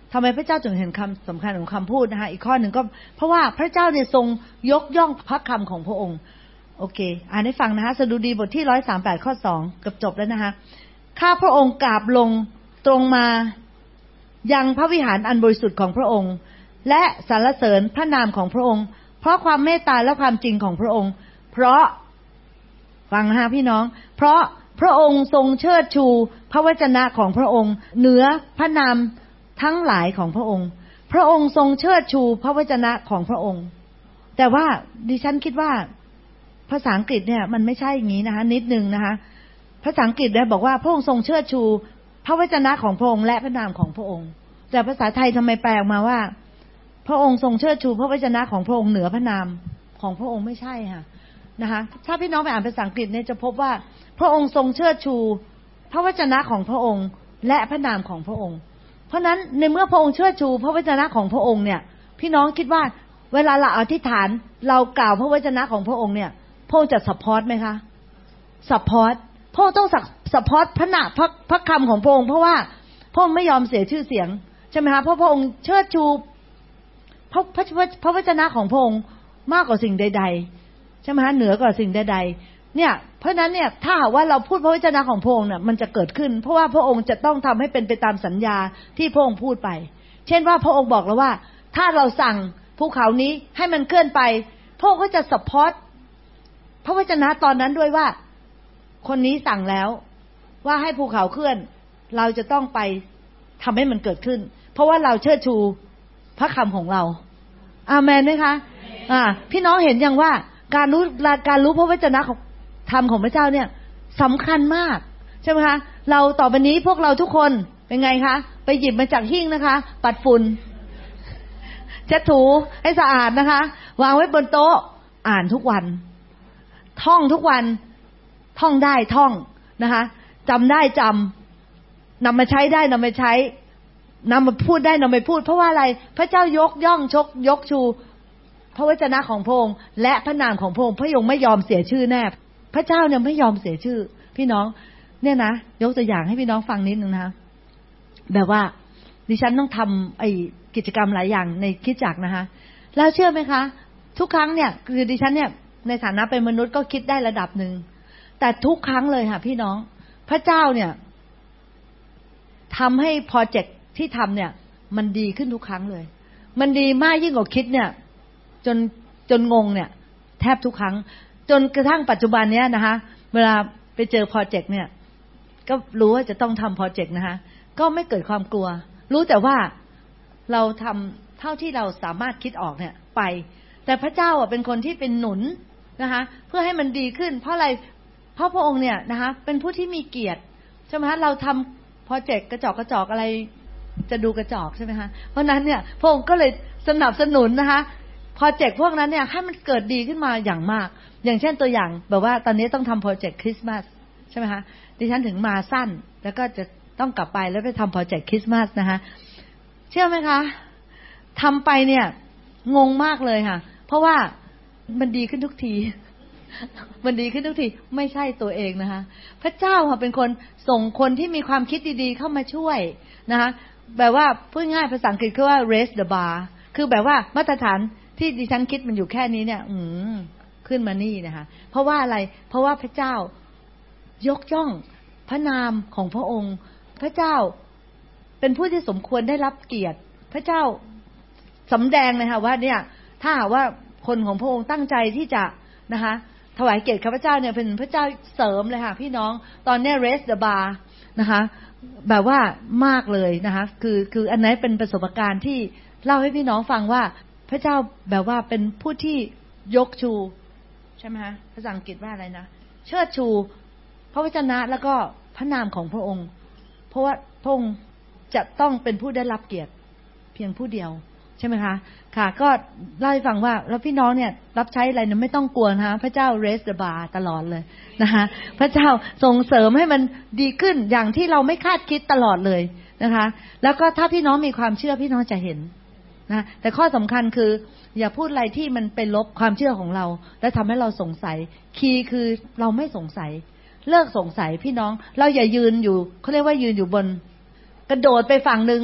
ทำไมพระเจ้าจึงเห็นคำสำคัญของคำพูดนะคะอีกข้อหนึ่งก็เพราะว่าพระเจ้าเนี่ยทรงยกย่องพระคำของพระองค์โอเคอ่านให้ฟังนะคะสดุดีบทที่หนึ่งร้อยสามสิบแปดข้อสองเกือบจบแล้วนะคะข้าพระองค์กราบลงตรงมายังพระวิหารอันบริสุทธิ์ของพระองค์และสรรเสริญพระนามของพระองค์เพราะความเมตตาและความจริงของพระองค์เพราะฟังนะคะพี่น้องเพราะพระองค์ทรงเชิดชูพระวจนะของพระองค์เหนือพระนามทั้งหลายของพระองค์พระองค์ทรงเชิดชูพระวจนะของพระองค์แต่ว่าดิฉันคิดว่าภาษาอังกฤษเนี่ยมันไม่ใช่อย่างนี้นะคะนิดนึงนะคะภาษาอังกฤษเนี่ยบอกว่าพระองค์ทรงเชิดชูพระวจนะของพระองค์และพระนามของพระองค์แต่ภาษาไทยทำไมแปลออกมาว่าพระองค์ทรงเชิดชูพระวจนะของพระองค์เหนือพระนามของพระองค์ไม่ใช่ค่ะนะคะถ้าพี่น้องไปอ่านภาษาอังกฤษเนี่ยจะพบว่าพระองค์ทรงเชิดชูพระวจนะของพระองค์และพระนามของพระองค์เพราะนั้นในเมื่อพระองค์เชิดชูพระวจนะของพระองค์เนี่ยพี่น้องคิดว่าเวลาเราอธิษฐานเรากล่าวพระวจนะของพระองค์เนี่ยพระองค์จะซัพพอร์ตไหมคะซัพพอร์ตพระองค์ต้องซัพพอร์ตพระนามพระพระคำของพระองค์เพราะว่าพระองค์ไม่ยอมเสียชื่อเสียงใช่ไหมคะเพราะพระองค์เชิดชูพระพระพระวจนะของพระองค์มากกว่าสิ่งใดๆใช่ไหมคะเหนือกว่าสิ่งใดๆเนี่ยเพราะนั้นเนี่ยถ้าหากว่าเราพูดพระวจนะของพระองค์เนี่ยมันจะเกิดขึ้นเพราะว่าพระองค์จะต้องทำให้เป็นไปตามสัญญาที่พระองค์พูดไปเช่นว่าพระองค์บอกแล้วว่าถ้าเราสั่งภูเขานี้ให้มันเคลื่อนไปพระองค์ก็จะซัพพอร์ตพระวจนะตอนนั้นด้วยว่าคนนี้สั่งแล้วว่าให้ภูเขาเคลื่อนเราจะต้องไปทำให้มันเกิดขึ้นเพราะว่าเราเชิดชูพระคำของเราอาเมนไหมคะอ่าพี่น้องเห็นยังว่าการรู้การรู้พระวจนะของธรรมของพระเจ้าเนี่ยสำคัญมากใช่ไหมคะเราต่อไปนี้พวกเราทุกคนเป็นไงคะไปหยิบมาจากหิ้งนะคะปัดฝุ่นเช็ดถูให้สะอาดนะคะวางไว้บนโต๊ะอ่านทุกวันท่องทุกวันท่องได้ท่องนะคะจำได้จำนำมาใช้ได้นำมาใช้นำมาพูดได้นำมาพูดเพราะว่าอะไรพระเจ้ายกย่องชกยกชูพระวจนะของพระองค์และพระนามของพระองค์พระองค์ไม่ยอมเสียชื่อแน่พระเจ้าเนี่ยไม่ยอมเสียชื่อพี่น้องเนี่ยนะยกตัวอย่างให้พี่น้องฟังนิดนึงนะคะแบบว่าดิฉันต้องทำไอ้กิจกรรมหลายอย่างในคริสตจักรนะคะแล้วเชื่อไหมคะทุกครั้งเนี่ยคือดิฉันเนี่ยในฐานะเป็นมนุษย์ก็คิดได้ระดับหนึ่งแต่ทุกครั้งเลยค่ะพี่น้องพระเจ้าเนี่ยทำให้โปรเจกต์ที่ทำเนี่ยมันดีขึ้นทุกครั้งเลยมันดีมากยิ่งกว่าคิดเนี่ยจนจนงงเนี่ยแทบทุกครั้งจนกระทั่งปัจจุบันเนี้ยนะคะเวลาไปเจอโปรเจกต์เนี่ยก็รู้ว่าจะต้องทำโปรเจกต์นะคะก็ไม่เกิดความกลัวรู้แต่ว่าเราทำเท่าที่เราสามารถคิดออกเนี่ยไปแต่พระเจ้าอ่ะเป็นคนที่เป็นหนุนนะคะเพื่อให้มันดีขึ้นเพราะอะไรเพราะพระองค์เนี่ยนะคะเป็นผู้ที่มีเกียรติใช่ไหมคะเราทำโปรเจกต์กระจอกกระจอกอะไรจะดูกระจอกใช่ไหมคะเพราะนั้นเนี่ยพระองค์ก็เลยสนับสนุนนะคะโปรเจกต์พวกนั้นเนี่ยให้มันเกิดดีขึ้นมาอย่างมากอย่างเช่นตัวอย่างแบบว่าตอนนี้ต้องทำโปรเจกต์คริสต์มาสใช่ไหมคะดิฉันถึงมาสั้นแล้วก็จะต้องกลับไปแล้วไปทำโปรเจกต์คริสต์มาสนะคะเชื่อไหมคะทำไปเนี่ยงงมากเลยค่ะเพราะว่ามันดีขึ้นทุกทีมันดีขึ้นทุกทีไม่ใช่ตัวเองนะคะพระเจ้าค่ะเป็นคนส่งคนที่มีความคิดดีๆเข้ามาช่วยนะคะแบบว่าพูดง่ายภาษาอังกฤษคือว่า raise the bar คือแบบว่ามาตรฐานที่ดิฉันคิดมันอยู่แค่นี้เนี่ยอืมขึ้นมานี่นะคะเพราะว่าอะไรเพราะว่าพระเจ้ายกย่องพระนามของพระองค์พระเจ้าเป็นผู้ที่สมควรได้รับเกียรติพระเจ้าสำแดงเลยค่ะว่าเนี่ยถ้าหากว่าคนของพระองค์ตั้งใจที่จะนะคะถวายเกียรติข้าพเจ้าเนี่ยเป็นพระเจ้าเสริมเลยค่ะพี่น้องตอนนี้ raise the bar นะคะแบบว่ามากเลยนะคะคือคืออันนั้นเป็นประสบการณ์ที่เล่าให้พี่น้องฟังว่าพระเจ้าแบบว่าเป็นผู้ที่ยกชูใช่ไหมคะภาษาอังกฤษว่าอะไรนะเชิดชูพระวจนะแล้วก็พระนามของพระองค์เพราะว่าพระองค์จะต้องเป็นผู้ได้รับเกียรติเพียงผู้เดียวใช่ไหมคะค่ะก็เล่าให้ฟังว่าแล้วพี่น้องเนี่ยรับใช้อะไรเนี่ยไม่ต้องกลัวนะคะพระเจ้า raise the bar ตลอดเลยนะคะพระเจ้าส่งเสริมให้มันดีขึ้นอย่างที่เราไม่คาดคิดตลอดเลยนะคะแล้วก็ถ้าพี่น้องมีความเชื่อพี่น้องจะเห็นนะแต่ข้อสำคัญคืออย่าพูดอะไรที่มันเป็นลบความเชื่อของเราและทำให้เราสงสัยคีย์คือเราไม่สงสัยเลิกสงสัยพี่น้องเราอย่ายืนอยู่เขาเรียกว่ายืนอยู่บนกระโดดไปฝั่งนึงว่า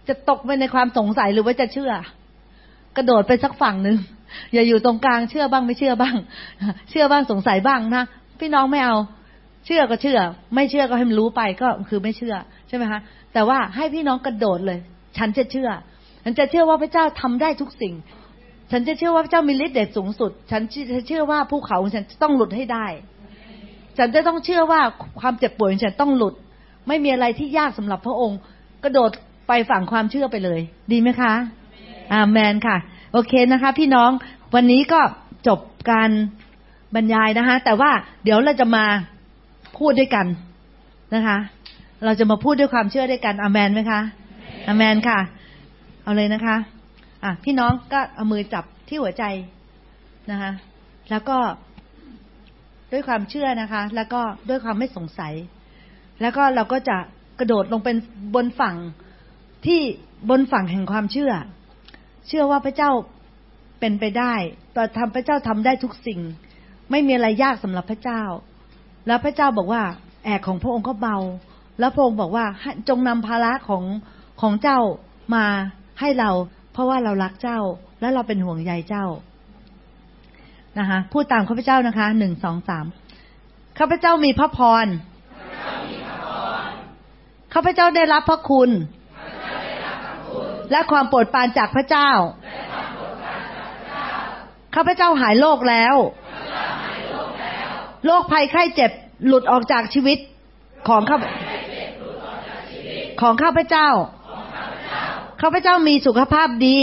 จะตกไปในความสงสัยหรือว่าจะเชื่อกระโดดไปสักฝั่งนึงอย่าอยู่ตรงกลางเชื่อบ้างไม่เชื่อบ้างเชื่อบ้างสงสัยบ้างนะพี่น้องไม่เอาเชื่อก็เชื่อไม่เชื่อก็ให้มันรู้ไปก็คือไม่เชื่อใช่ไหมคะแต่ว่าให้พี่น้องกระโดดเลยฉันจะเชื่อฉันจะเชื่อว่าพระเจ้าทำได้ทุกสิ่งฉันจะเชื่อว่าพระเจ้ามีฤทธิ์เดชสูงสุดฉันจะเชื่อว่าภูเขาของฉันต้องหลุดให้ได้ฉันจะต้องเชื่อว่าความเจ็บป่วยของฉันต้องหลุดไม่มีอะไรที่ยากสำหรับพระองค์กระโดดไปฝั่งความเชื่อไปเลยดีไหมคะอาเมนค่ะโอเคนะคะพี่น้องวันนี้ก็จบการบรรยายนะคะแต่ว่าเดี๋ยวเราจะมาพูดด้วยกันนะคะเราจะมาพูดด้วยความเชื่อด้วยกันอาเมนไหมคะอาเมนค่ะเอาเลยนะคะอ่ะพี่น้องก็เอามือจับที่หัวใจนะคะแล้วก็ด้วยความเชื่อนะคะแล้วก็ด้วยความไม่สงสัยแล้วก็เราก็จะกระโดดลงเป็นบนฝั่งที่บนฝั่งแห่งความเชื่อเชื่อว่าพระเจ้าเป็นไปได้ต่อทำพระเจ้าทำได้ทุกสิ่งไม่มีอะไรยากสำหรับพระเจ้าแล้วพระเจ้าบอกว่าแอกของพระองค์ก็เบาแล้วพระองค์บอกว่าจงนำภาระของของเจ้ามาให้เราเพราะว่าเรารักเจ้าและเราเป็นห่วงใยเจ้านะคะพูดตามข้าพเจ้านะคะหนึ่งสองสามข้าพเจ้ามีพระพรข้าพเจ้าได้รับพระคุณและความโปรดปรานจากพระเจ้าข้าพเจ้าหายโรคแล้วโรคภัยไข้เจ็บหลุดออกจากชีวิตของข้าของข้าพเจ้าข้าพเจ้ามีสุขภาพดี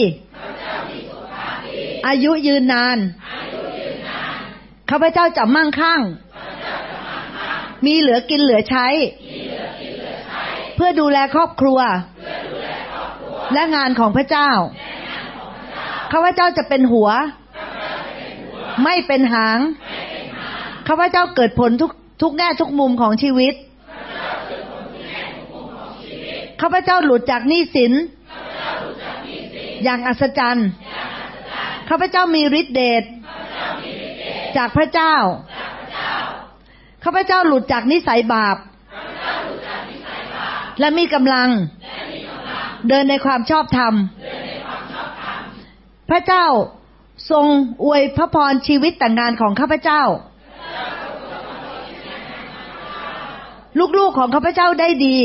อายุยืนนานข้าพเจ้าจะมั่งคั่งมีเหลือกินเหลือใช้เพื่อดูแลครอบครัวและงานของพระเจ้าข้าพเจ้าจะเป็นหัวไม่เป็นหางข้าพเจ้าเกิดผลทุกทุกแง่ทุกมุมของชีวิตข้าพเจ้าหลุดจากหนี้สินอย่างอัศจรรย์ข้าพเจ้ามีฤทธิ์เดชจากพระเจ้าข้าพเจ้าหลุดจากนิสัยบาปและมีกำลังเดินในความชอบธรรมพระเจ้าทรงอวยพระพรชีวิตแต่งงานของข้าพเจ้าลูกๆของข้าพเจ้าได้ดี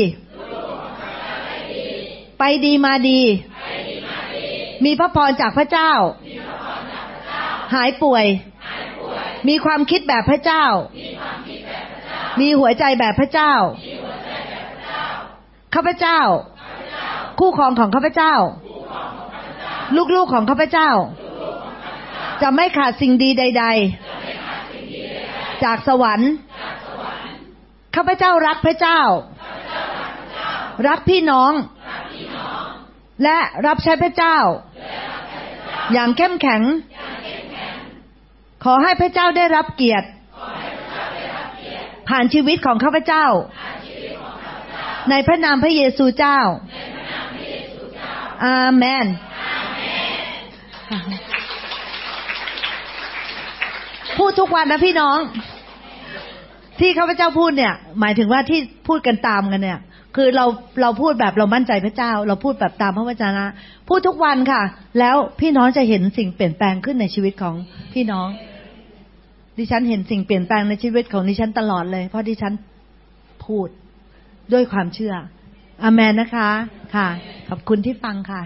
ไปดีมาดีมีพระพรจากพระเจ้าหายป่วยมีความคิดแบบพระเจ้ามีหัวใจแบบพระเจ้าข้าพเจ้าคู่ครองของข้าพเจ้าลูกๆของข้าพเจ้าจะไม่ขาดสิ่งดีใดๆจากสวรรค์ข้าพเจ้ารักพระเจ้ารักพี่น้องและรับใช้พระเจ้าอย่างเข้มแข็งขอให้พระเจ้าได้รับเกียรติผ่านชีวิตของข้าพเจ้าในพระนามพระเยซูเจ้าอาเมนพูดทุกวันนะพี่น้องที่ข้าพเจ้าพูดเนี่ยหมายถึงว่าที่พูดกันตามกันเนี่ยคือเราเราพูดแบบเรามั่นใจพระเจ้าเราพูดแบบตามพระวจนะพูดทุกวันค่ะแล้วพี่น้องจะเห็นสิ่งเปลี่ยนแปลงขึ้นในชีวิตของพี่น้องดิฉันเห็นสิ่งเปลี่ยนแปลงในชีวิตของดิฉันตลอดเลยเพราะดิฉันพูดด้วยความเชื่ออาเมนนะคะค่ะขอบคุณที่ฟังค่ะ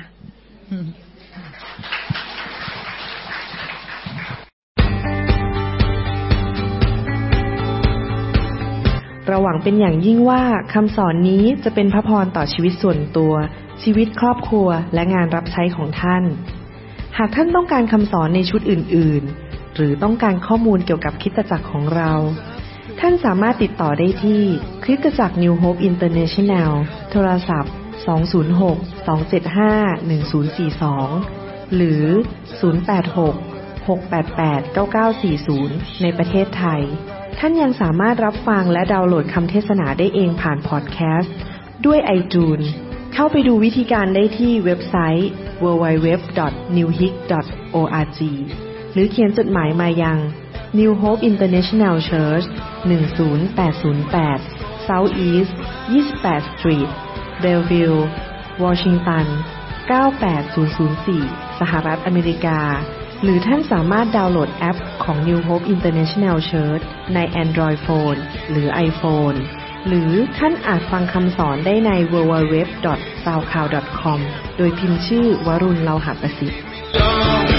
เราหวังเป็นอย่างยิ่งว่าคำสอนนี้จะเป็นพระพรต่อชีวิตส่วนตัวชีวิตครอบครัวและงานรับใช้ของท่านหากท่านต้องการคำสอนในชุดอื่นๆหรือต้องการข้อมูลเกี่ยวกับคริสตจักรของเราท่านสามารถติดต่อได้ที่คริสตจักร New Hope International โทรศัพท์สอง ศูนย์ หก สอง เจ็ด ห้า หนึ่ง ศูนย์ สี่ สองหรือศูนย์ แปด หก หก แปด แปด เก้า เก้า สี่ ศูนย์ในประเทศไทยท่านยังสามารถรับฟังและดาวน์โหลดคำเทศนาได้เองผ่านพอดแคสต์ด้วย iTunes เข้าไปดูวิธีการได้ที่เว็บไซต์ ดับเบิลยู ดับเบิลยู ดับเบิลยู ดอท นิว โฮป ดอท ออร์ก หรือเขียนจดหมายมายัง New Hope International Church หนึ่ง ศูนย์ แปด ศูนย์ แปด South East ยี่สิบแปด Street Bellevue วอชิงตันเก้าแปดศูนย์ศูนย์สี่สหรัฐอเมริกาหรือท่านสามารถดาวน์โหลดแอปของ New Hope International Church ใน Android Phone หรือ iPhone หรือท่านอาจฟังคำสอนได้ใน ดับเบิลยู ดับเบิลยู ดับเบิลยู ดอท ซาวด์คลาวด์ ดอท คอม โดยพิมพ์ชื่อวรุณ เลาหะประสิทธิ์